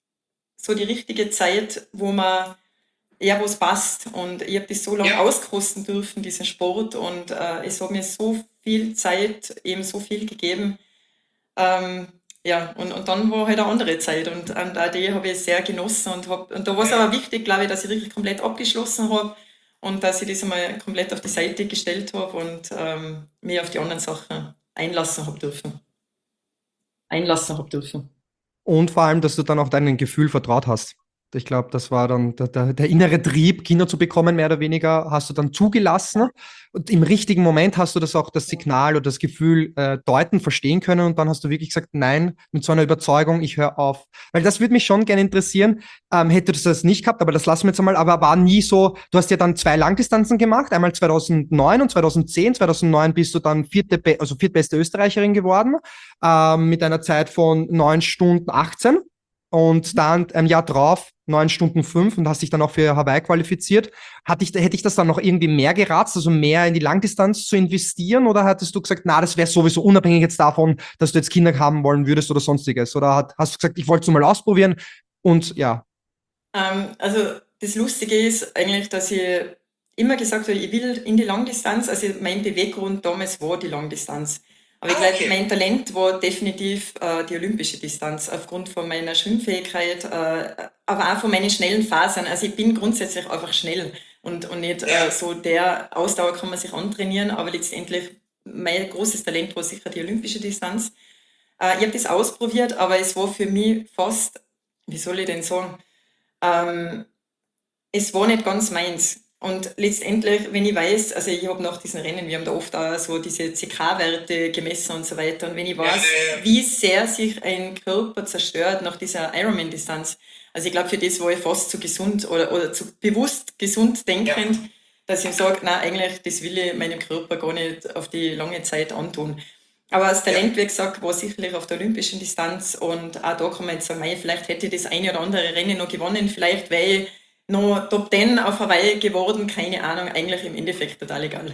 so die richtige Zeit, wo man ja, wo es passt. Und ich habe das so lange Ja. auskosten dürfen, diesen Sport. Und äh, es hat mir so viel Zeit, eben so viel gegeben. Ähm, ja, und, und dann war halt eine andere Zeit. Und, und auch die habe ich sehr genossen. Und, hab, und da war es aber wichtig, glaube ich, dass ich wirklich komplett abgeschlossen habe und dass ich das einmal komplett auf die Seite gestellt habe und ähm, mich auf die anderen Sachen einlassen habe dürfen. Einlassen habe dürfen. Und vor allem, dass du dann auch deinem Gefühl vertraut hast. Ich glaube, das war dann der, der, der innere Trieb, Kinder zu bekommen, mehr oder weniger, hast du dann zugelassen. Und im richtigen Moment hast du das auch, das Signal oder das Gefühl äh, deuten, verstehen können. Und dann hast du wirklich gesagt, nein, mit so einer Überzeugung, ich höre auf. Weil das würde mich schon gerne interessieren. Ähm, hätte du das nicht gehabt, aber das lassen wir jetzt einmal. Aber war nie so, du hast ja dann zwei Langdistanzen gemacht, einmal zweitausendneun und zweitausendzehn. zweitausendneun bist du dann vierte, Be- also viertbeste Österreicherin geworden, ähm, mit einer Zeit von neun Stunden achtzehn. Und dann ein Jahr drauf neun Stunden fünf und hast dich dann auch für Hawaii qualifiziert. Hatte ich, hätte ich das dann noch irgendwie mehr geratzt, also mehr in die Langdistanz zu investieren? Oder hattest du gesagt, na, das wäre sowieso unabhängig jetzt davon, dass du jetzt Kinder haben wollen würdest oder sonstiges? Oder hat, hast du gesagt, ich wollte es nur mal ausprobieren und ja. Ähm, also das Lustige ist eigentlich, dass ich immer gesagt habe, ich will in die Langdistanz. Also mein Beweggrund damals war die Langdistanz. Aber ich Ah, glaube, okay. mein Talent war definitiv äh, die olympische Distanz, aufgrund von meiner Schwimmfähigkeit, äh, aber auch von meinen schnellen Phasen. Also ich bin grundsätzlich einfach schnell und, und nicht Ja. äh, so der Ausdauer kann man sich antrainieren, aber letztendlich mein großes Talent war sicher die olympische Distanz. Äh, ich habe das ausprobiert, aber es war für mich fast, wie soll ich denn sagen, ähm, es war nicht ganz meins. Und letztendlich, wenn ich weiß, also ich habe nach diesen Rennen, wir haben da oft auch so diese C K-Werte gemessen und so weiter, und wenn ich weiß, ja, ja. wie sehr sich ein Körper zerstört nach dieser Ironman-Distanz, also ich glaube, für das war ich fast zu gesund oder, oder zu bewusst gesund denkend, dass ich sage, nein, eigentlich, das will ich meinem Körper gar nicht auf die lange Zeit antun. Aber das Talent, wie gesagt, war sicherlich auf der olympischen Distanz, und auch da kann man jetzt sagen, mei, vielleicht hätte ich das eine oder andere Rennen noch gewonnen, vielleicht wäre ich noch Top zehn auf Hawaii geworden, keine Ahnung, eigentlich im Endeffekt total egal.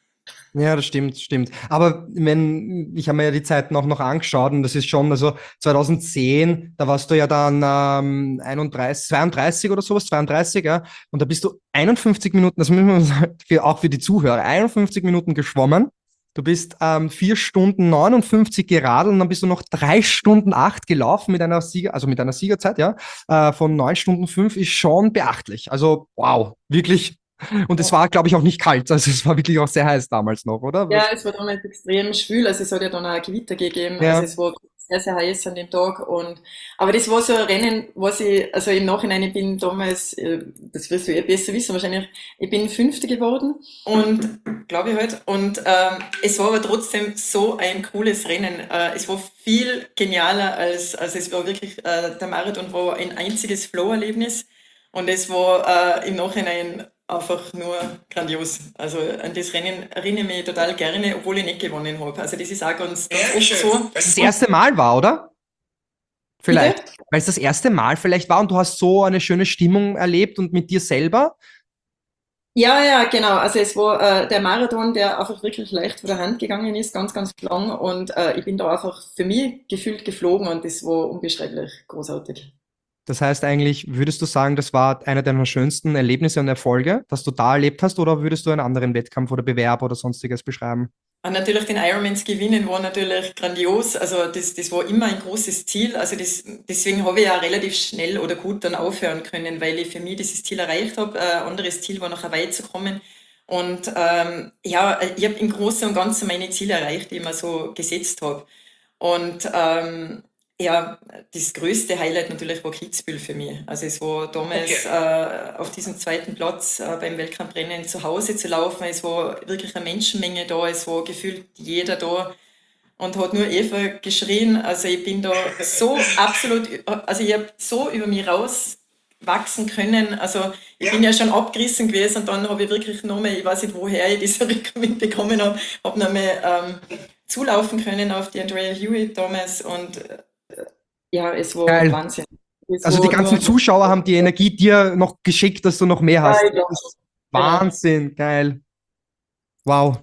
Ja, das stimmt, stimmt. Aber wenn, ich habe mir ja die Zeiten auch noch angeschaut und das ist schon, also zweitausendzehn, da warst du ja dann ähm, einunddreißig, zweiunddreißig oder sowas, zweiunddreißig, ja, und da bist du einundfünfzig Minuten, das müssen wir sagen, für, auch für die Zuhörer, einundfünfzig Minuten geschwommen. Du bist ähm, vier Stunden neunundfünfzig geradelt und dann bist du noch drei Stunden acht gelaufen mit einer Sieger, also mit einer Siegerzeit, ja, äh, von neun Stunden fünf ist schon beachtlich. Also, wow, wirklich. Und es war, glaube ich, auch nicht kalt. Also es war wirklich auch sehr heiß damals noch, oder? Ja, es war damals extrem schwül, also es hat ja dann auch ein Gewitter gegeben, Ja. also es war sehr, sehr heiß an dem Tag, und, aber das war so ein Rennen, was ich, also im Nachhinein, ich bin damals, äh, das wirst du eh besser wissen wahrscheinlich, ich bin Fünfte geworden, und, glaube ich halt, und ähm, es war aber trotzdem so ein cooles Rennen, äh, es war viel genialer als, also es war wirklich, äh, der Marathon war ein einziges Flow-Erlebnis, und es war äh, im Nachhinein einfach nur grandios. Also an das Rennen erinnere ich mich total gerne, obwohl ich nicht gewonnen habe. Also das ist auch ganz, ganz Ja, oft schön. so. Weil es das erste Mal war, oder? Vielleicht. Bitte? Weil es das erste Mal vielleicht war und du hast so eine schöne Stimmung erlebt und mit dir selber. Ja, ja, genau. Also es war äh, der Marathon, der einfach wirklich leicht von der Hand gegangen ist, ganz, ganz lang. Und äh, ich bin da einfach für mich gefühlt geflogen, und das war unbeschreiblich großartig. Das heißt eigentlich, würdest du sagen, das war einer deiner schönsten Erlebnisse und Erfolge, dass du da erlebt hast, oder würdest du einen anderen Wettkampf oder Bewerb oder sonstiges beschreiben? Und natürlich den Ironman zu gewinnen war natürlich grandios. Also das, das war immer ein großes Ziel. Also das, deswegen habe ich ja relativ schnell oder gut dann aufhören können, weil ich für mich dieses Ziel erreicht habe. Ein anderes Ziel war noch weit zu kommen. Und ähm, ja, ich habe im Großen und Ganzen meine Ziele erreicht, die ich mir so gesetzt habe. Und ähm, ja, das größte Highlight natürlich war Kitzbühel für mich. Also es war damals äh, auf diesem zweiten Platz äh, beim Weltcuprennen zu Hause zu laufen. Es war wirklich eine Menschenmenge da. Es war gefühlt jeder da und hat nur Eva geschrien. Also ich bin da so absolut, also ich habe so über mich rauswachsen können. Also ich bin ja schon abgerissen gewesen und dann habe ich wirklich nochmal, ich weiß nicht, woher ich diese Rückmeldung bekommen habe, habe nochmal ähm, zulaufen können auf die Andrea Hewitt damals und äh, ja, es war Geil. Wahnsinn. Es Also die war ganzen nur, Zuschauer haben die Energie dir noch geschickt, dass du noch mehr ja, hast. ich glaub, Das ist genau. Wahnsinn, geil. Wow.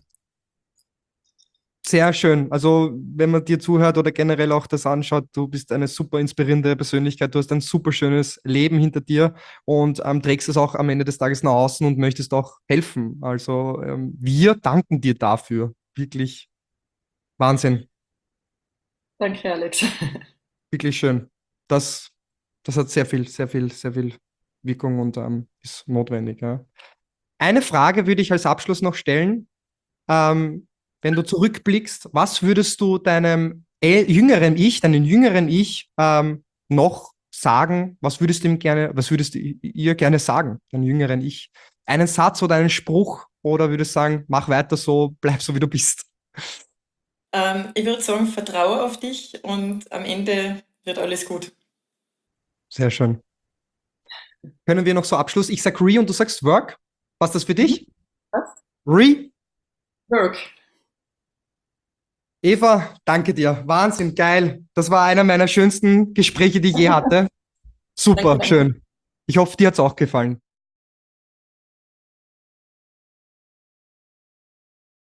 Sehr schön. Also, wenn man dir zuhört oder generell auch das anschaut, du bist eine super inspirierende Persönlichkeit. Du hast ein super schönes Leben hinter dir und ähm, trägst es auch am Ende des Tages nach außen und möchtest auch helfen. Also, ähm, wir danken dir dafür. Wirklich Wahnsinn. Danke, Alex. Wirklich schön. Das, das hat sehr viel, sehr viel, sehr viel Wirkung und ähm, ist notwendig. Ja. Eine Frage würde ich als Abschluss noch stellen. Ähm, wenn du zurückblickst, was würdest du deinem äl- jüngeren Ich, deinem jüngeren Ich ähm, noch sagen? Was würdest du ihm gerne, was würdest du i- ihr gerne sagen, deinem jüngeren Ich? Einen Satz oder einen Spruch oder würdest du sagen, mach weiter so, bleib so wie du bist? Ähm, ich würde sagen, vertraue auf dich und am Ende wird alles gut. Sehr schön. Können wir noch so Abschluss? Ich sag Re und du sagst Work. Passt das für dich? Was? Re? Work. Eva, danke dir. Wahnsinn, geil. Das war einer meiner schönsten Gespräche, die ich je hatte. Danke, Super, danke. schön. Ich hoffe, dir hat's auch gefallen.